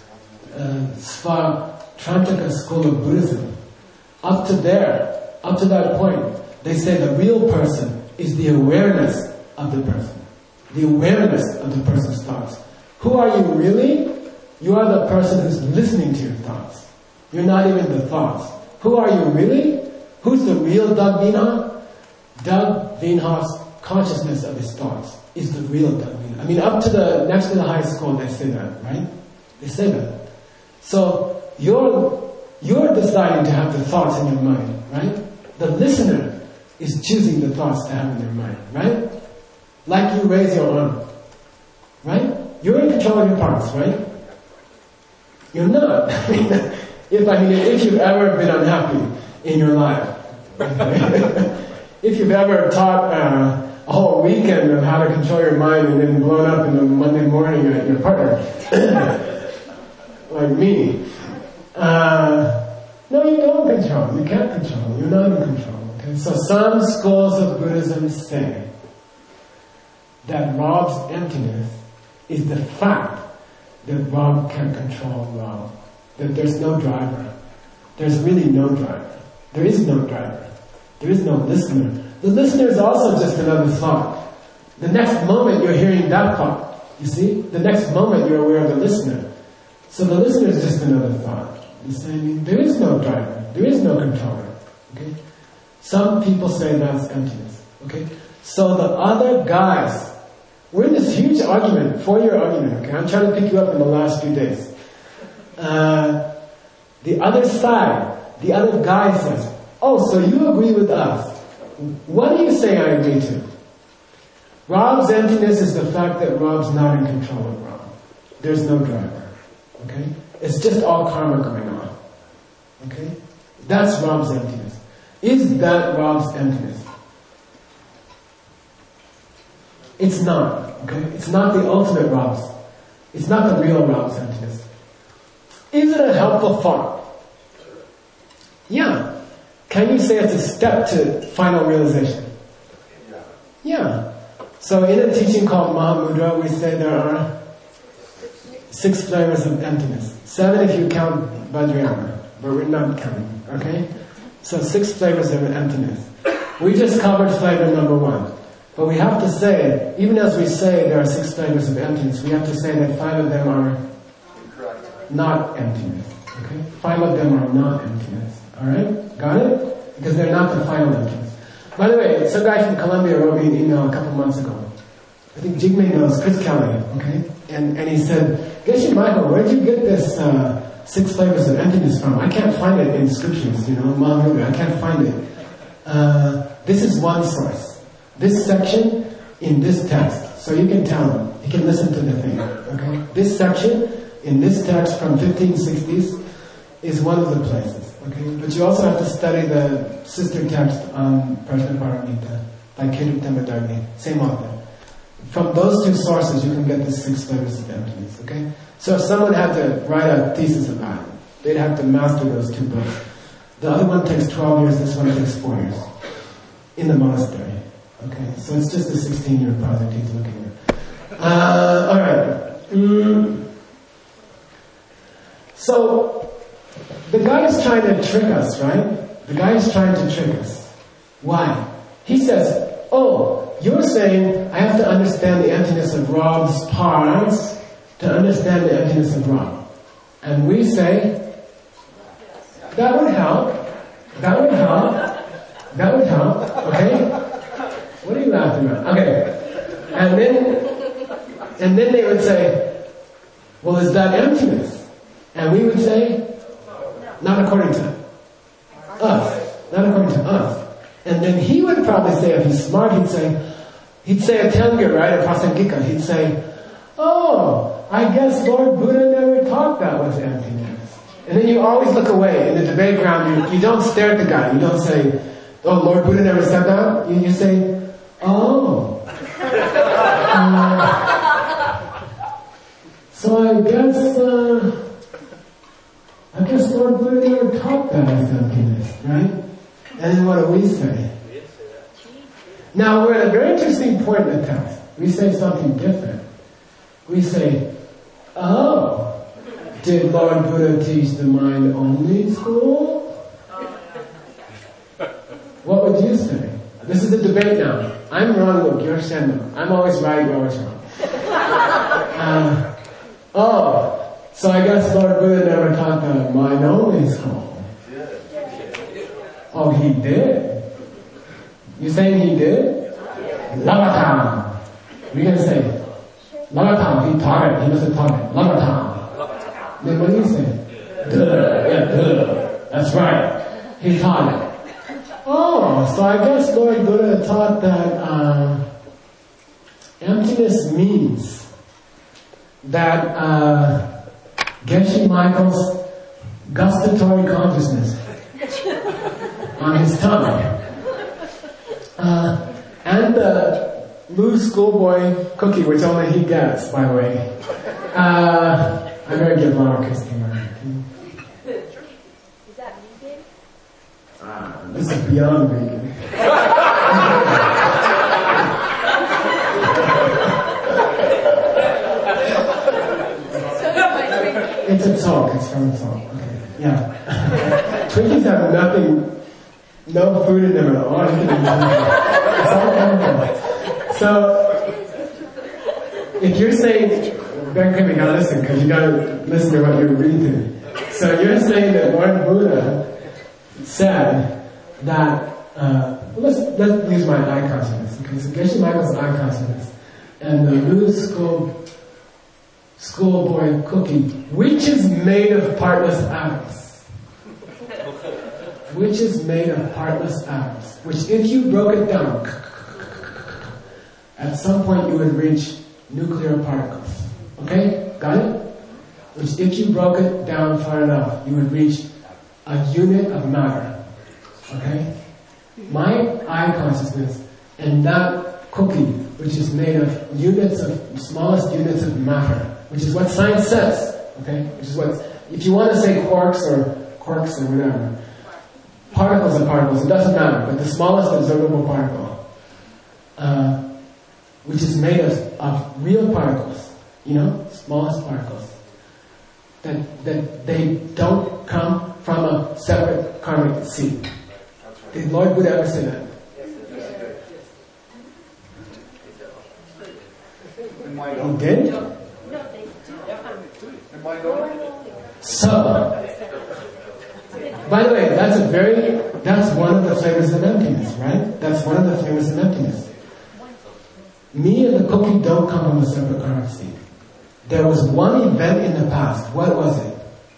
Speaker 1: Svatrantika school of Buddhism, up to that point, they say the real person is the awareness of the person. The awareness of the person's thoughts. Who are you really? You are the person who's listening to your thoughts. You're not even the thoughts. Who are you really? Who's the real Doug Vienhoff? Doug Vienhoff's consciousness of his thoughts is the real Doug Vienhoff. I mean, up to the next to the high school, they say that, right? They say that. So you're deciding to have the thoughts in your mind, right? The listener is choosing the thoughts to have in their mind, right? Like you raise your arm, right? You're in control of your parts, right? You're not. If you've ever been unhappy in your life, if you've ever taught a whole weekend of how to control your mind and then blown up in the Monday morning at your partner, like me, no, you don't control. You can't control. You're not in control. Okay? So some schools of Buddhism say that Rob's emptiness is the fact that Rob can't control Rob. That there's no driver. There's really no driver. There is no driver. There is no listener. The listener is also just another thought. The next moment you're hearing that thought. You see? The next moment you're aware of the listener. So the listener is just another thought. You see? There is no driver. There is no controller. Okay? Some people say that's emptiness. Okay? So the other guys, we're in this huge argument, 4-year argument, okay? I'm trying to pick you up in the last few days. The other side, the other guy says, oh, so you agree with us. What do you say I agree to? Rob's emptiness is the fact that Rob's not in control of Rob. There's no driver. Okay? It's just all karma going on. Okay? That's Rob's emptiness. Is that Rob's emptiness? It's not. Okay? It's not the ultimate Rob's. It's not the real Rob's emptiness. Is it a helpful thought? Yeah. Can you say it's a step to final realization? Yeah. So in a teaching called Mahamudra, we say there are 6 flavors of emptiness. 7 if you count Vajrayana, but we're not counting, okay? So 6 flavors of emptiness. We just covered flavor number 1. But we have to say, even as we say there are 6 flavors of emptiness, we have to say that 5 of them are not emptiness. Okay? 5 of them are not emptiness. Alright? Got it? Because they're not the final emptiness. By the way, some guy from Colombia wrote me an email a couple months ago. I think Jigme knows, Chris Kelly, okay? And he said, Geshe Michael, where'd you get this 6 flavors of emptiness from? I can't find it in scriptures, Mahavira, I can't find it. This is one source. This section in this text. So you can tell him. He can listen to the thing, okay? This section in this text from 1560s is one of the places, okay? But you also have to study the sister text on Prajnaparamita by Kirutama, same author. From those 2 sources, you can get the 6 flavors of emptiness, okay? So if someone had to write a thesis about it, they'd have to master those 2 books. The other one takes 12 years, this one takes 4 years. In the monastery, okay? So it's just a 16-year project he's looking at. Alright. So, the guy is trying to trick us, right? The guy is trying to trick us. Why? He says, oh, you're saying I have to understand the emptiness of Rob's parts to understand the emptiness of Rob. And we say, that would help. That would help. That would help. Okay? What are you laughing at? Okay. And then they would say, well, is that emptiness? And we would say, not according to us. Not according to us. And then he would probably say, if he's smart, he'd say a Tengur, right, a Prasangika, he'd say, oh, I guess Lord Buddha never taught that was emptiness. And then you always look away in the debate ground, you don't stare at the guy, you don't say, oh, Lord Buddha never said that? You say, oh. So I guess Lord Buddha never taught that as emptiness, right? And then what do we say? Now we're at a very interesting point in the text. We say something different. We say, oh, did Lord Buddha teach the mind-only school? What would you say? This is a debate now. I'm wrong, look, you're Shenmue. I'm always right, you're always wrong. So I guess Lord Buddha never taught the mind-only school. Oh, he did? You saying he did? Lavatam. We're going to say, Lavatam, he taught it. He must have taught it. Lavatam. Then what do you say? Duh. Yeah, duh. That's right. He taught it. Oh, so I guess Lord Buddha taught that emptiness means that Geshe Michael's gustatory consciousness on his tongue. And the loose schoolboy cookie, which only he gets, by the way. I better give Laura Christine.
Speaker 2: Is that vegan?
Speaker 1: This is beyond vegan. It's a talk, it's from a talk. Okay. Yeah. Twinkies have nothing, no food in them at all. It's all chemical. So, if you're saying, Ben Kim, you gotta listen, because you gotta listen to what you're reading. So you're saying that Lord Buddha said that, let's use my eye consciousness. Okay, so Geshe Michael's eye consciousness and the loose schoolboy cookie, which is made of partless atoms. Which is made of partless atoms. Which if you broke it down, at some point you would reach nuclear particles. Okay? Got it? Which if you broke it down far enough, you would reach a unit of matter. Okay? My eye consciousness and that cookie, which is made of smallest units of matter, which is what science says, okay? Which is what, if you want to say quarks or whatever, particles are particles, it doesn't matter, but the smallest observable particle, which is made of real particles, smallest particles, that they don't come from a separate karmic seed. Did Lord Buddha ever say that? He did? So, By the way, that's one of the flavors of emptiness, right? That's one of the flavors of emptiness. Me and the cookie don't come from a separate karmic seed. There was one event in the past. What was it?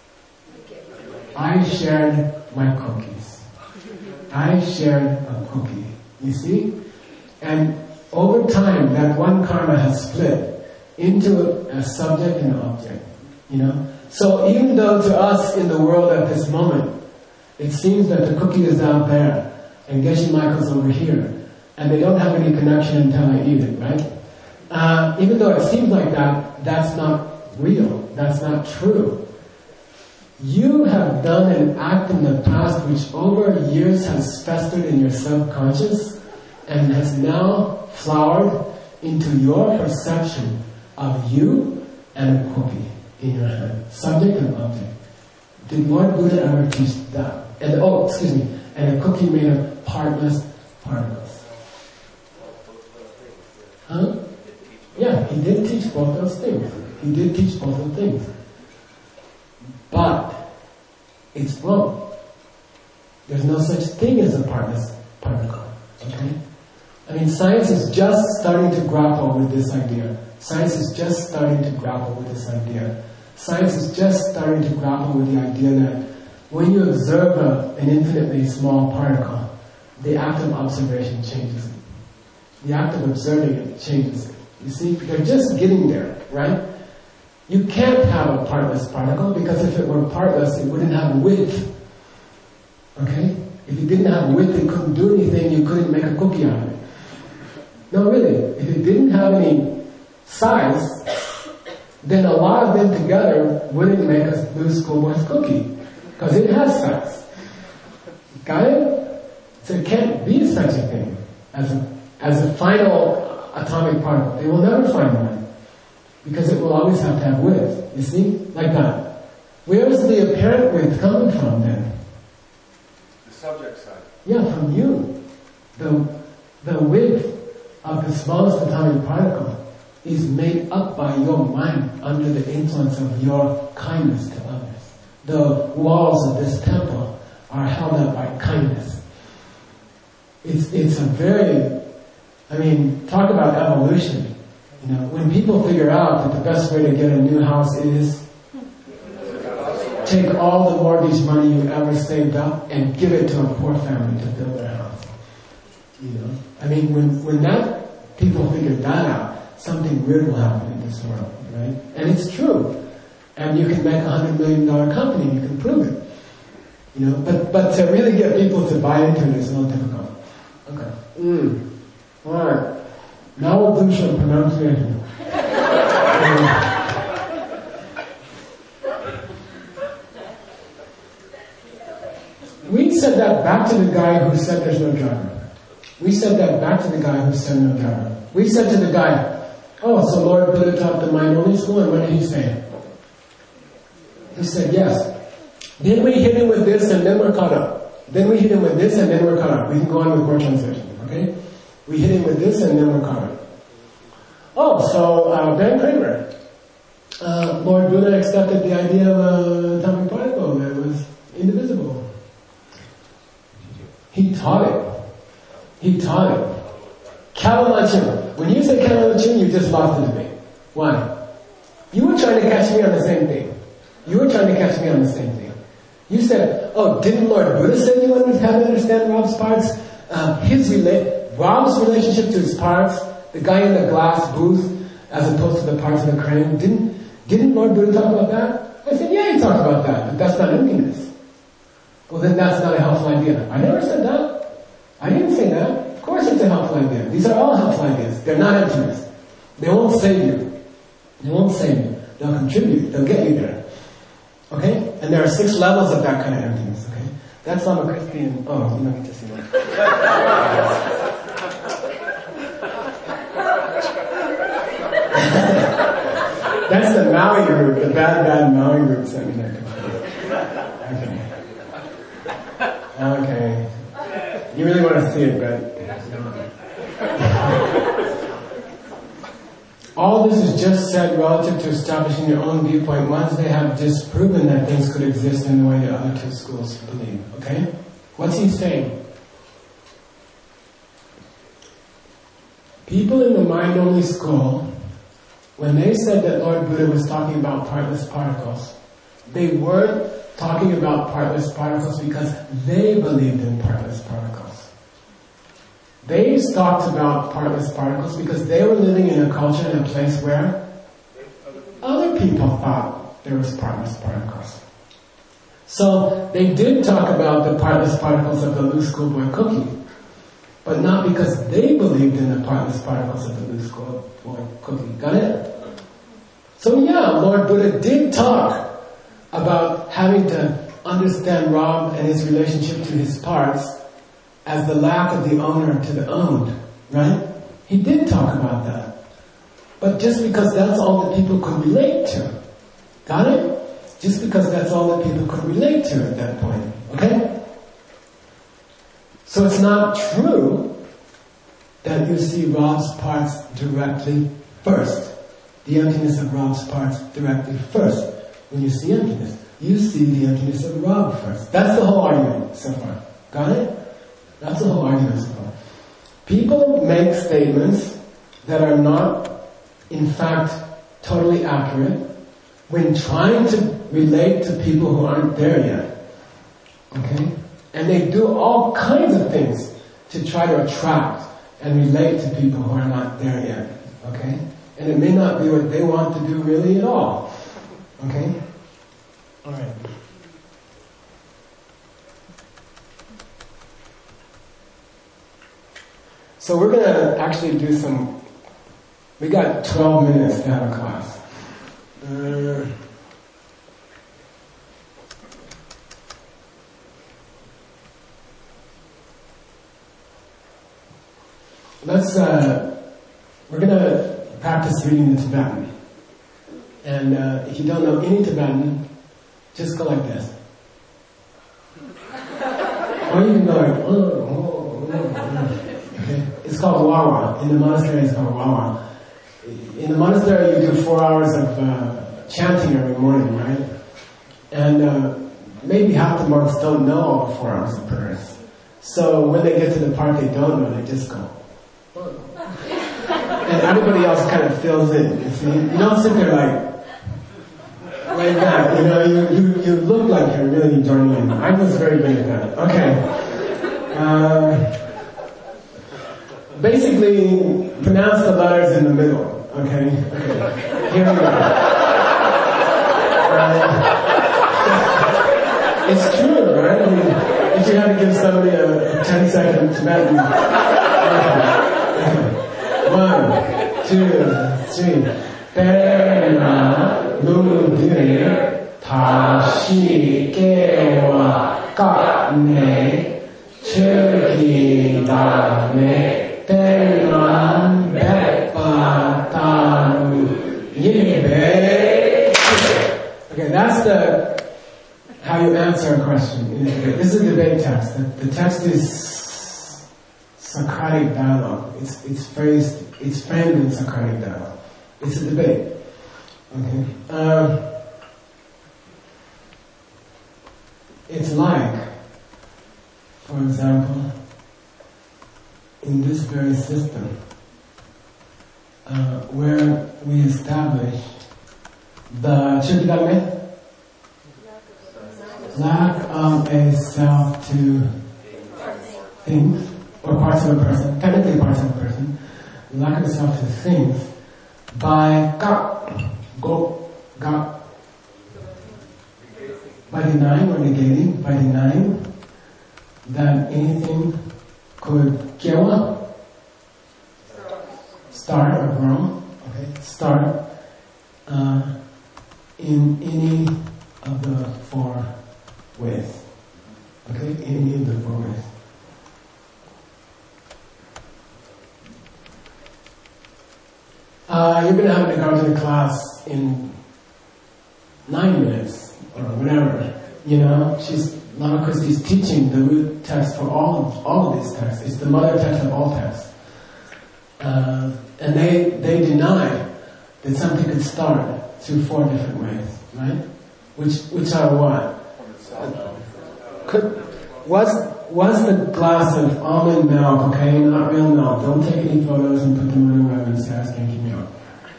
Speaker 1: I shared my cookies. I shared a cookie. You see? And over time, that one karma has split into a subject and an object. You know? So even though to us in the world at this moment, it seems that the cookie is out there and Geshe Michael's over here, and they don't have any connection until I eat it, right? Even though it seems like that, that's not real. That's not true. You have done an act in the past which over years has festered in your subconscious and has now flowered into your perception of you and a cookie in your hand. Subject and object. Did Lord Buddha ever teach that? And and a cookie made of partless particles. Huh? Yeah, he did teach both those things. He did teach both those things. But it's wrong. There's no such thing as a partless particle. Okay? I mean, science is just starting to grapple with this idea. Science is just starting to grapple with this idea. Science is just starting to grapple with the idea that when you observe an infinitely small particle, the act of observation changes it. The act of observing it changes it. You see, they're just getting there, right? You can't have a partless particle because if it were partless, it wouldn't have width. Okay? If it didn't have width, it couldn't do anything, you couldn't make a cookie out of it. No, really. If it didn't have any size, then a lot of them together wouldn't make a blue schoolboy's cookie. Because it has size. Got it? So it can't be such a thing as a final atomic particle. They will never find one. Because it will always have to have width. You see? Like that. Where is the apparent width coming from then?
Speaker 3: The subject side.
Speaker 1: Yeah, from you. The width of the smallest atomic particle is made up by your mind under the influence of your kindness to others. The walls of this temple are held up by kindness. It's a very, talk about evolution. You know, when people figure out that the best way to get a new house is take all the mortgage money you ever saved up and give it to a poor family to build their house. You know, when that people figure that out, something weird will happen in this world, right? And it's true. And you can make $100 million company, and you can prove it. You know, but to really get people to buy into it is a little difficult. Okay. Alright. Now we'll do some pronunciation. We said that back to the guy who said there's no driver. We said that back to the guy who said no driver. We said to the guy, oh, so Lord Buddha taught the mind-only school, and what did he say? He said, yes. Then we hit him with this, and then we're caught up. Then we hit him with this, and then we're caught up. We can go on with more translation, okay? We hit him with this, and then we're caught up. Oh, so Ben Kramer. Lord Buddha accepted the idea of an atomic particle that was indivisible. He taught it. He taught it. Kalamachin. When you say Kalamachin, you just lost the debate. Why? You were trying to catch me on the same thing. You said, oh, didn't Lord Buddha say you had to understand Rob's parts? Rob's relationship to his parts, the guy in the glass booth, as opposed to the parts of the crane, didn't Lord Buddha talk about that? I said, yeah, he talked about that, but that's not emptiness. Well, then that's not a helpful idea. I never said that. I didn't say that. Of course it's a helpful idea. These are all helpful ideas. They're not emptiness. They won't save you. They'll contribute. They'll get you there. Okay? And there are 6 levels of that kind of emptiness. Okay? That's not a Christian. Oh, you don't get to see that. That's the Maui group. The bad Maui group sent me that. Okay. You really want to see it, but... all this is just said relative to establishing your own viewpoint once they have disproven that things could exist in the way the other two schools believe. Okay? What's he saying? People in the mind-only school, when they said that Lord Buddha was talking about partless particles, they weren't talking about partless particles because they believed in partless particles. They talked about partless particles because they were living in a culture, in a place where other people thought there was partless particles. So they did talk about the partless particles of the loose schoolboy cookie, but not because they believed in the partless particles of the loose schoolboy cookie. Got it? So yeah, Lord Buddha did talk about having to understand Rob and his relationship to his parts as the lack of the owner to the owned, right? He did talk about that. But just because that's all that people could relate to. Got it? Just because that's all that people could relate to at that point. Okay? So it's not true that you see Rob's parts directly first. The emptiness of Rob's parts directly first. When you see emptiness, you see the emptiness of Rob first. That's the whole argument so far. Got it? That's the whole argument so far. People make statements that are not, in fact, totally accurate when trying to relate to people who aren't there yet. Okay? And they do all kinds of things to try to attract and relate to people who are not there yet. Okay? And it may not be what they want to do really at all. Okay? Alright. So we're going to actually do some... We got 12 minutes to have a class. We're going to practice reading the Tibetan. And if you don't know any Tibetan, just go like this. Or you can go like, okay? It's called Wawa. In the monastery it's called Wawa. In the monastery you do 4 hours of chanting every morning, right? And maybe half the monks don't know all the 4 hours of prayers. So when they get to the part they don't know, they just go. And everybody else kind of fills in. You see? You don't sit there like that. You know, you look like you're really joining in. I was very good at that. Okay. Basically, pronounce the letters in the middle. Okay. Here we go. It's true, right? I mean, if you had to give somebody a 10-second Tibetan. Okay. 1, 2, 3. Pena Ludir Tashi Kewa Kane Churki Dane Pena Bepa Tanu Yibe. Okay, that's how you answer a question in a debate. This is a debate text. The text is Socratic dialogue. It's framed in Socratic dialogue. It's a debate. Okay. It's like, for example, in this very system, where we establish the Chukidame, lack of a self to things, or parts of a person, technically parts of a person, lack of a self to things, by denying or negating, by denying that anything could kyewa, start or grow, okay, start in any of the 4 ways, okay, in any of the 4 ways. You're going to have to go to the class in 9 minutes, or whatever. You know, Lama Christie's teaching the root text for all of these texts. It's the mother text of all texts. And they deny that something could start through 4 different ways, right? Which are what? Was the glass of almond milk, okay, not real milk? Don't take any photos and put them on the web and say, "I can't keep me out."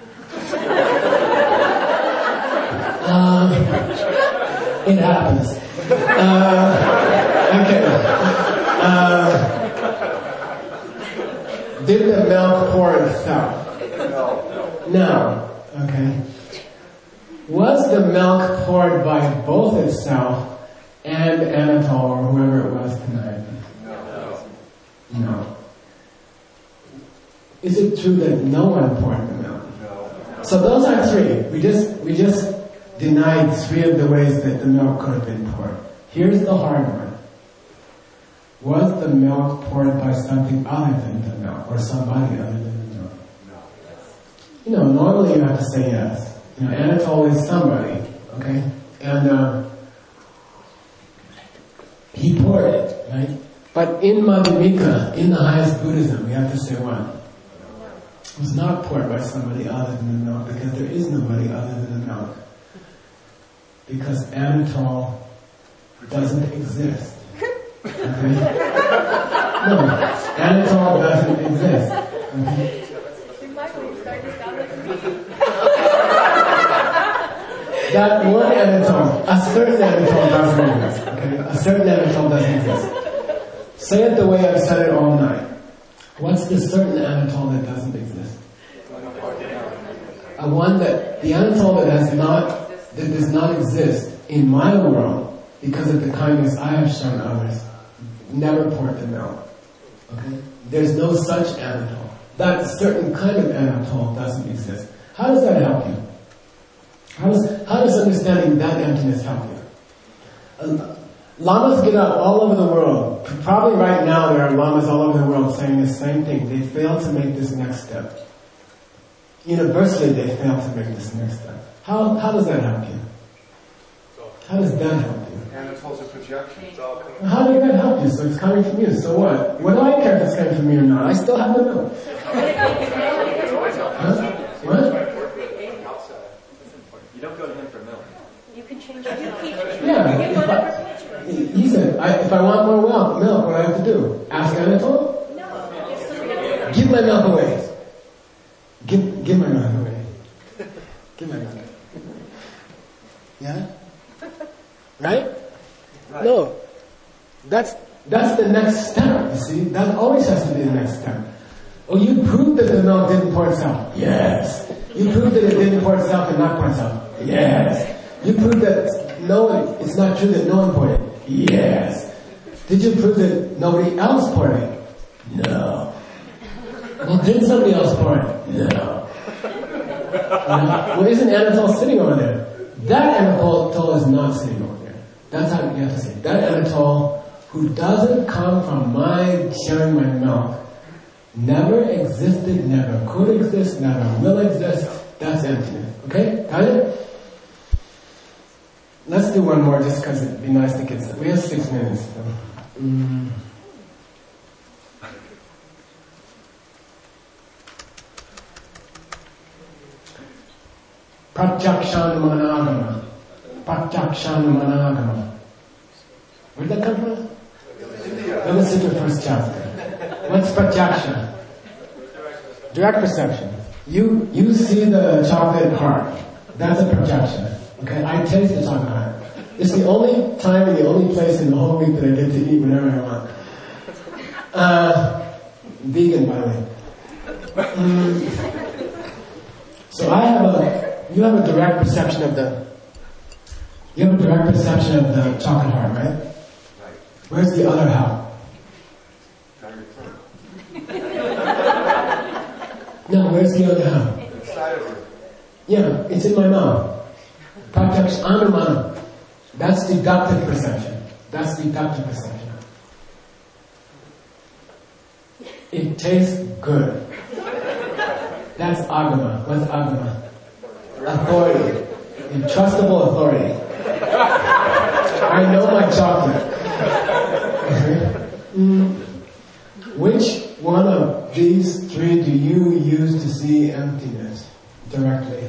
Speaker 1: It happens. Okay. Did the milk pour itself? No. Okay. Was the milk poured by both itself and Anatole or whoever it was tonight? No. Is it true that no one poured the milk? No. So those are 3. We just denied 3 of the ways that the milk could have been poured. Here's the hard one. Was the milk poured by something other than the milk, or somebody other than the milk? No. Normally you have to say yes. Anatole is somebody, okay? And he poured it, right? But in Madhyamika, in the highest Buddhism, we have to say what? It was not poured by somebody other than the milk, because there is nobody other than the milk. Because Anatole doesn't exist. Okay? No, Anatole doesn't exist. Okay? That one Anatole, a certain Anatole doesn't exist. Okay? A certain Anatole doesn't exist. Say it the way I've said it all night. What's the certain Anatole that doesn't exist? The Anatole that does not exist in my world because of the kindness I have shown others. Never poured the milk. Okay? There's no such Anatole. That certain kind of Anatole doesn't exist. How does that help you? How does understanding that emptiness help you? Lamas get up all over the world. Probably right now there are lamas all over the world saying the same thing. They fail to make this next step. Universally they fail to make this next step. How does that help you? How does that help you?
Speaker 3: Anatole's a projection.
Speaker 1: How did that help you? So it's coming from you. So what? What do I care if it's coming from me or not? I still have the milk. Huh? What?
Speaker 3: You don't go to him for milk.
Speaker 2: You can change your milk.
Speaker 1: Yeah. He said, if I want more milk, what do I have to do? Ask Anatole?
Speaker 2: No.
Speaker 1: Give my milk away. Give my milk away. Give my milk. Yeah? Right? No. That's the next step, you see? That always has to be the next step. Oh, you proved that the milk didn't pour itself. Yes. You proved that it didn't pour itself and not pour itself. Yes. You proved that it's not true that no one poured it. Yes. Did you prove that nobody else poured it? No. Well, didn't somebody else pour it? No. Well, isn't Anatole sitting over there? That Anatole is not sitting over there. That's how you have to say. That Anatole who doesn't come from my sharing my milk never existed, never could exist, never will exist. That's emptiness. Okay? Got it? Let's do one more just because it'd be nice to get... We have 6 minutes. Pratyakshanumanagama. Pratyakshanumanagama. Where'd that come from? Let me see the first chapter. What's pratyaksha? Direct perception. You see the chocolate heart. That's a pratyaksha. Okay, I taste the chocolate heart. It's the only time and the only place in the whole week that I get to eat whenever I want. Vegan, by the way. So you have a direct perception of the chocolate heart, right?
Speaker 3: Right.
Speaker 1: Where's the other half?
Speaker 3: Down your throat.
Speaker 1: No, where's the other half?
Speaker 3: Inside of you.
Speaker 1: Yeah, it's in my mouth. Pratyakshana. That's deductive perception. It tastes good. That's agama. What's agama? Authority. A trustable authority. I know my chocolate. Which one of these 3 do you use to see emptiness directly?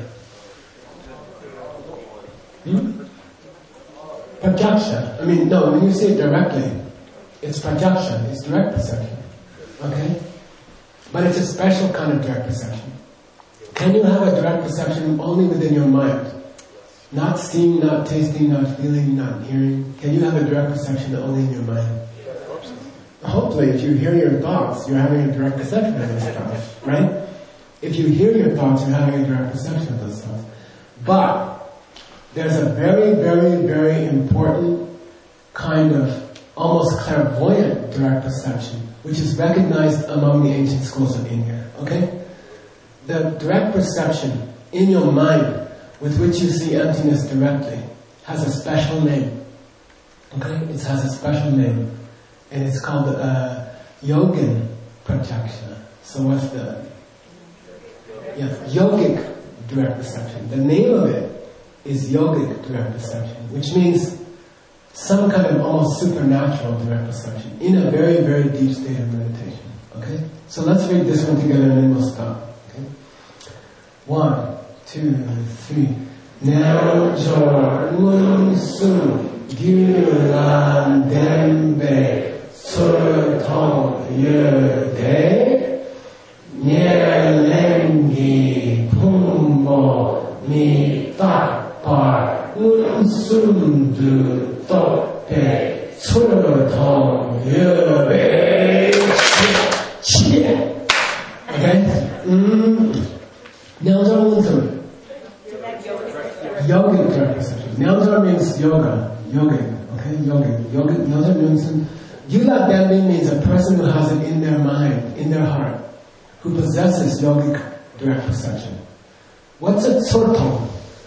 Speaker 1: No, when you see it directly, it's projection, it's direct perception. Okay? But it's a special kind of direct perception. Can you have a direct perception only within your mind? Not seeing, not tasting, not feeling, not hearing. Can you have a direct perception only in your mind? Hopefully, if you hear your thoughts, you're having a direct perception of those thoughts, right? If you hear your thoughts, you're having a direct perception of those thoughts. But there's a very, very, very important kind of almost clairvoyant direct perception, which is recognized among the ancient schools of India. Okay? The direct perception in your mind with which you see emptiness directly has a special name. Okay? It has a special name. And it's called yogin pratyakshana. So what's the... Yes, yogic direct perception. The name of it is yogic direct perception, which means some kind of almost supernatural direct perception in a very, very deep state of meditation. Okay? So let's read this one together and then we'll stop. Okay? 1, 2, 3. Now jor mun su gyulan dembe sur tong ye de nye lengi pumbo mi tak par mun sun du tok pe sur tong ye de qie. Okay? Now jor mun su yogic direct perception. Nyamdara means yoga, yogic, okay, yogic. Nyamdara means Gyula Dembi means a person who has it in their mind, in their heart, who possesses yogic direct perception. What's a tsortong?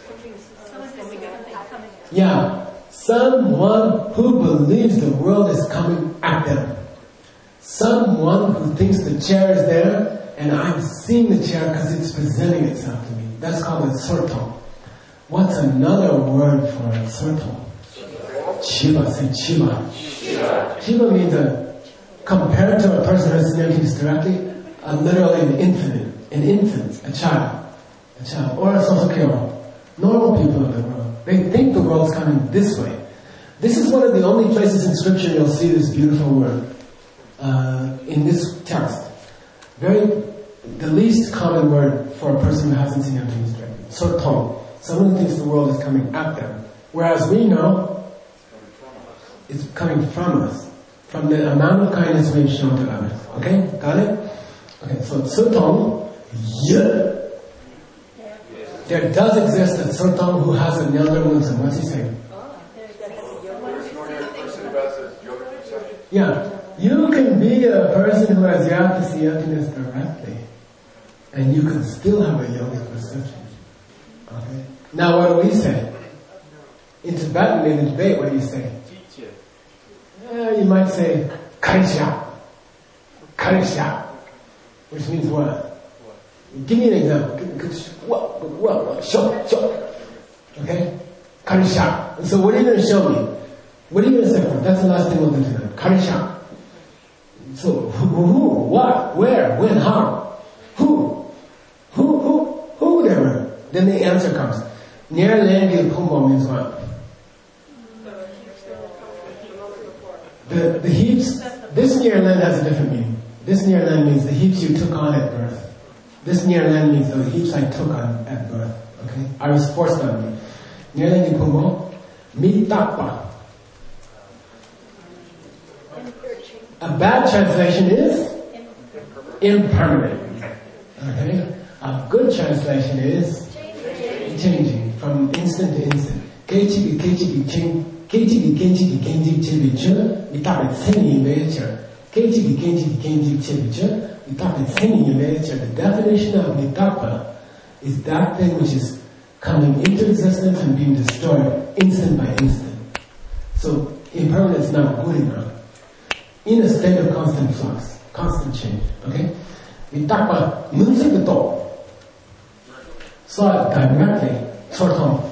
Speaker 1: Yeah, someone who believes the world is coming at them. Someone who thinks the chair is there and I'm seeing the chair because it's presenting itself to me. That's called a tsortong. What's another word for a tsortong? Chiba, say chiba. Chiba means compared to a person who has seen emptiness directly, literally an infant, a child, or a sosokyo, normal people of the world. They think the world's coming this way. This is one of the only places in scripture you'll see this beautiful word, in this text. The least common word for a person who hasn't seen emptiness directly. Tsortong. Someone thinks the world is coming at them. Whereas we know it's coming from us. From the amount of kindness we've shown to others. Okay? Got it? Okay, so Tsutong, there does exist a Tsutong who has a Nyandra Munsan. What's he saying? Yeah. You can be a person who has yet to see emptiness directly. And you can still have a yogic perception. Okay? Now what do we say? In Tibetan, in the debate, what do you say? You might say, Karisha. Karisha. Which means what? Give me an example. What? Show. Okay? Karisha. And so what are you going to show me? What are you going to say for? That's the last thing we'll do tonight. Karisha. So, who? What? Where? When? How? Who? Whatever. Then the answer comes. Nyer Langi Pumbo means what? The heaps, this Nyer Land has a different meaning. This Nyer Land means the heaps you took on at birth. This Nyer Land means the heaps I took on at birth. Okay? I was forced on me. Nyer Langi Pumbo, Mitapa. A bad translation is impermanent. Okay? A good translation is changing from instant to instant. Keichigi kenji chebi che, itabe tseni mecher. Keichigi kenji chebi che, itabe tseni mecher. The definition of mitapa is that thing which is coming into existence and being destroyed instant by instant. So impermanence is not good enough. In a state of constant flux, constant change. Okay? Mitapa munsegato. So directly, tsortong.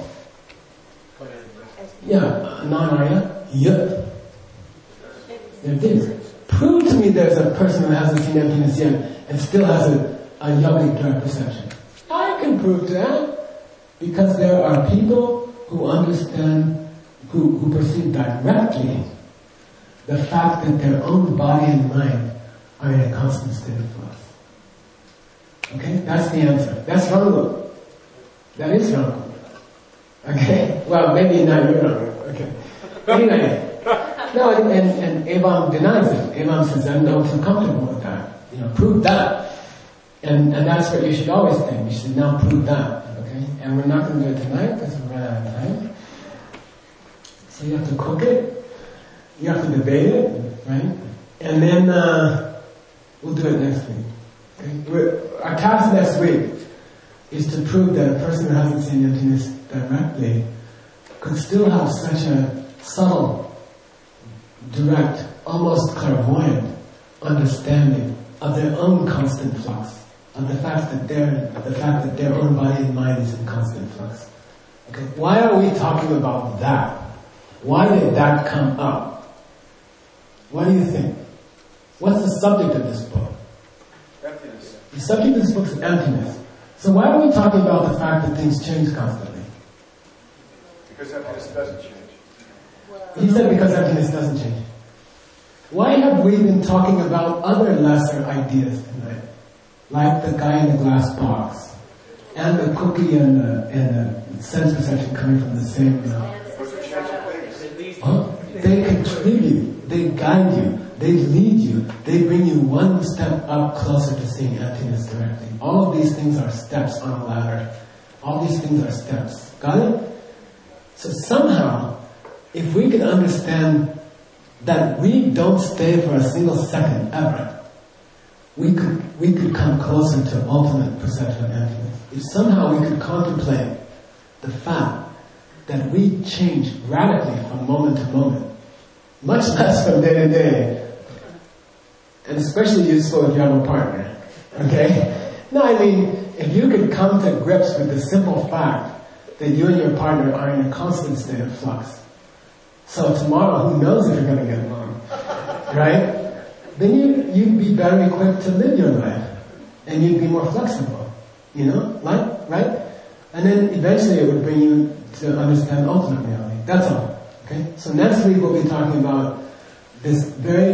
Speaker 1: Yeah, non-Arya, yep. There it is. Prove to me there's a person who hasn't seen emptiness yet and still has a yogic direct perception. I can prove to that because there are people who understand who perceive directly the fact that their own body and mind are in a constant state of flux. Okay? That's the answer. That's Ranguk. That is Ranguk. Okay? Well, maybe not you're Ranguk. Okay. Anyway. No, and Evam denies it. Evam says, I'm not too comfortable with that. Prove that. And that's what you should always think. You should now prove that. Okay? And we're not going to do it tonight because we ran out of time. So you have to cook it. You have to debate it. Right? And then we'll do it next week. Okay? Our task next week is to prove that a person who hasn't seen emptiness directly could still have such a subtle, direct, almost clairvoyant understanding of their own constant flux, of the fact that their own body and mind is in constant flux. Okay, why are we talking about that? Why did that come up? What do you think? What's the subject of this book?
Speaker 3: Emptiness.
Speaker 1: The subject of this book is emptiness. So why are we talking about the fact that things change constantly?
Speaker 3: Because emptiness doesn't change.
Speaker 1: He said because emptiness doesn't change. Why have we been talking about other lesser ideas tonight? Like the guy in the glass box, and the cookie and the sense perception coming from the same
Speaker 3: Because it changes things.
Speaker 1: Huh? They contribute, they guide you, they lead you, they bring you one step up closer to seeing emptiness directly. All of these things are steps on a ladder. All these things are steps. Got it? So somehow, if we could understand that we don't stay for a single second ever, we could come closer to ultimate perception of emptiness. If somehow we could contemplate the fact that we change radically from moment to moment, much less from day to day, and especially useful if you have a partner, okay? No, I mean, if you could come to grips with the simple fact that you and your partner are in a constant state of flux. So tomorrow, who knows if you're going to get along, right? Then you'd be better equipped to live your life, and you'd be more flexible, right? And then eventually it would bring you to understand ultimate reality. That's all, okay? So next week we'll be talking about this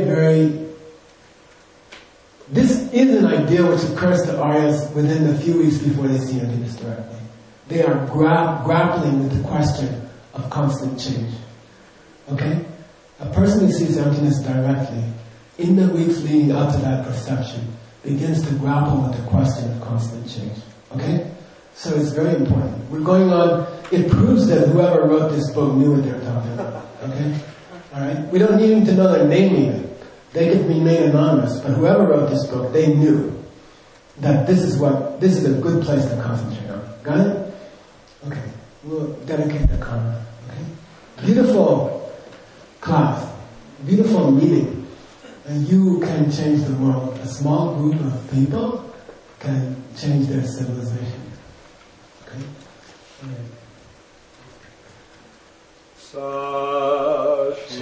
Speaker 1: this is an idea which occurs to Aryas within a few weeks before they see emptiness directly. They are grappling with the question of constant change. Okay? A person who sees emptiness directly, in the weeks leading up to that perception, begins to grapple with the question of constant change. Okay? So it's very important. We're going on, it proves that whoever wrote this book knew what they were talking about. Okay? Alright? We don't need them to know their name even. They could remain anonymous, but whoever wrote this book, they knew that this is a good place to concentrate on. Got it? Okay. We'll dedicate the karma. Okay? Beautiful class. Beautiful meeting. And you can change the world. A small group of people can change their civilization. Okay? All right.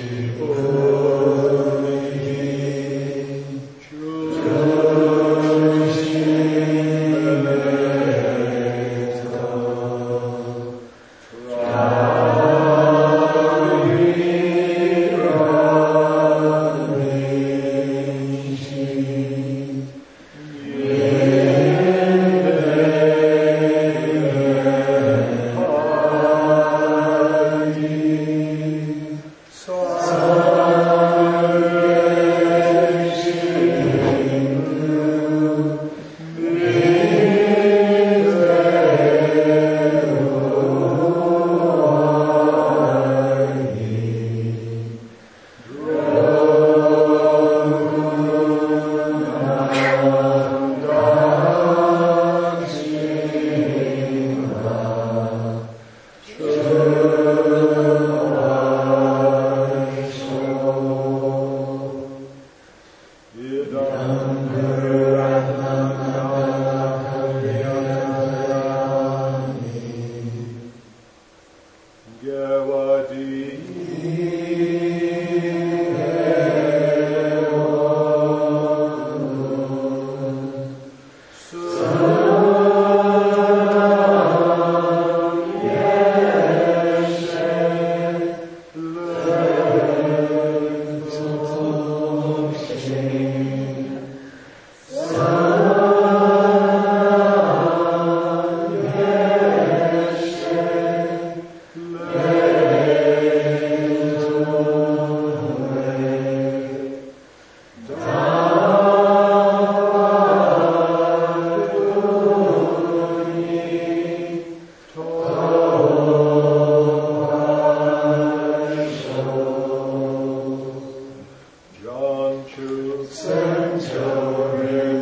Speaker 1: concern children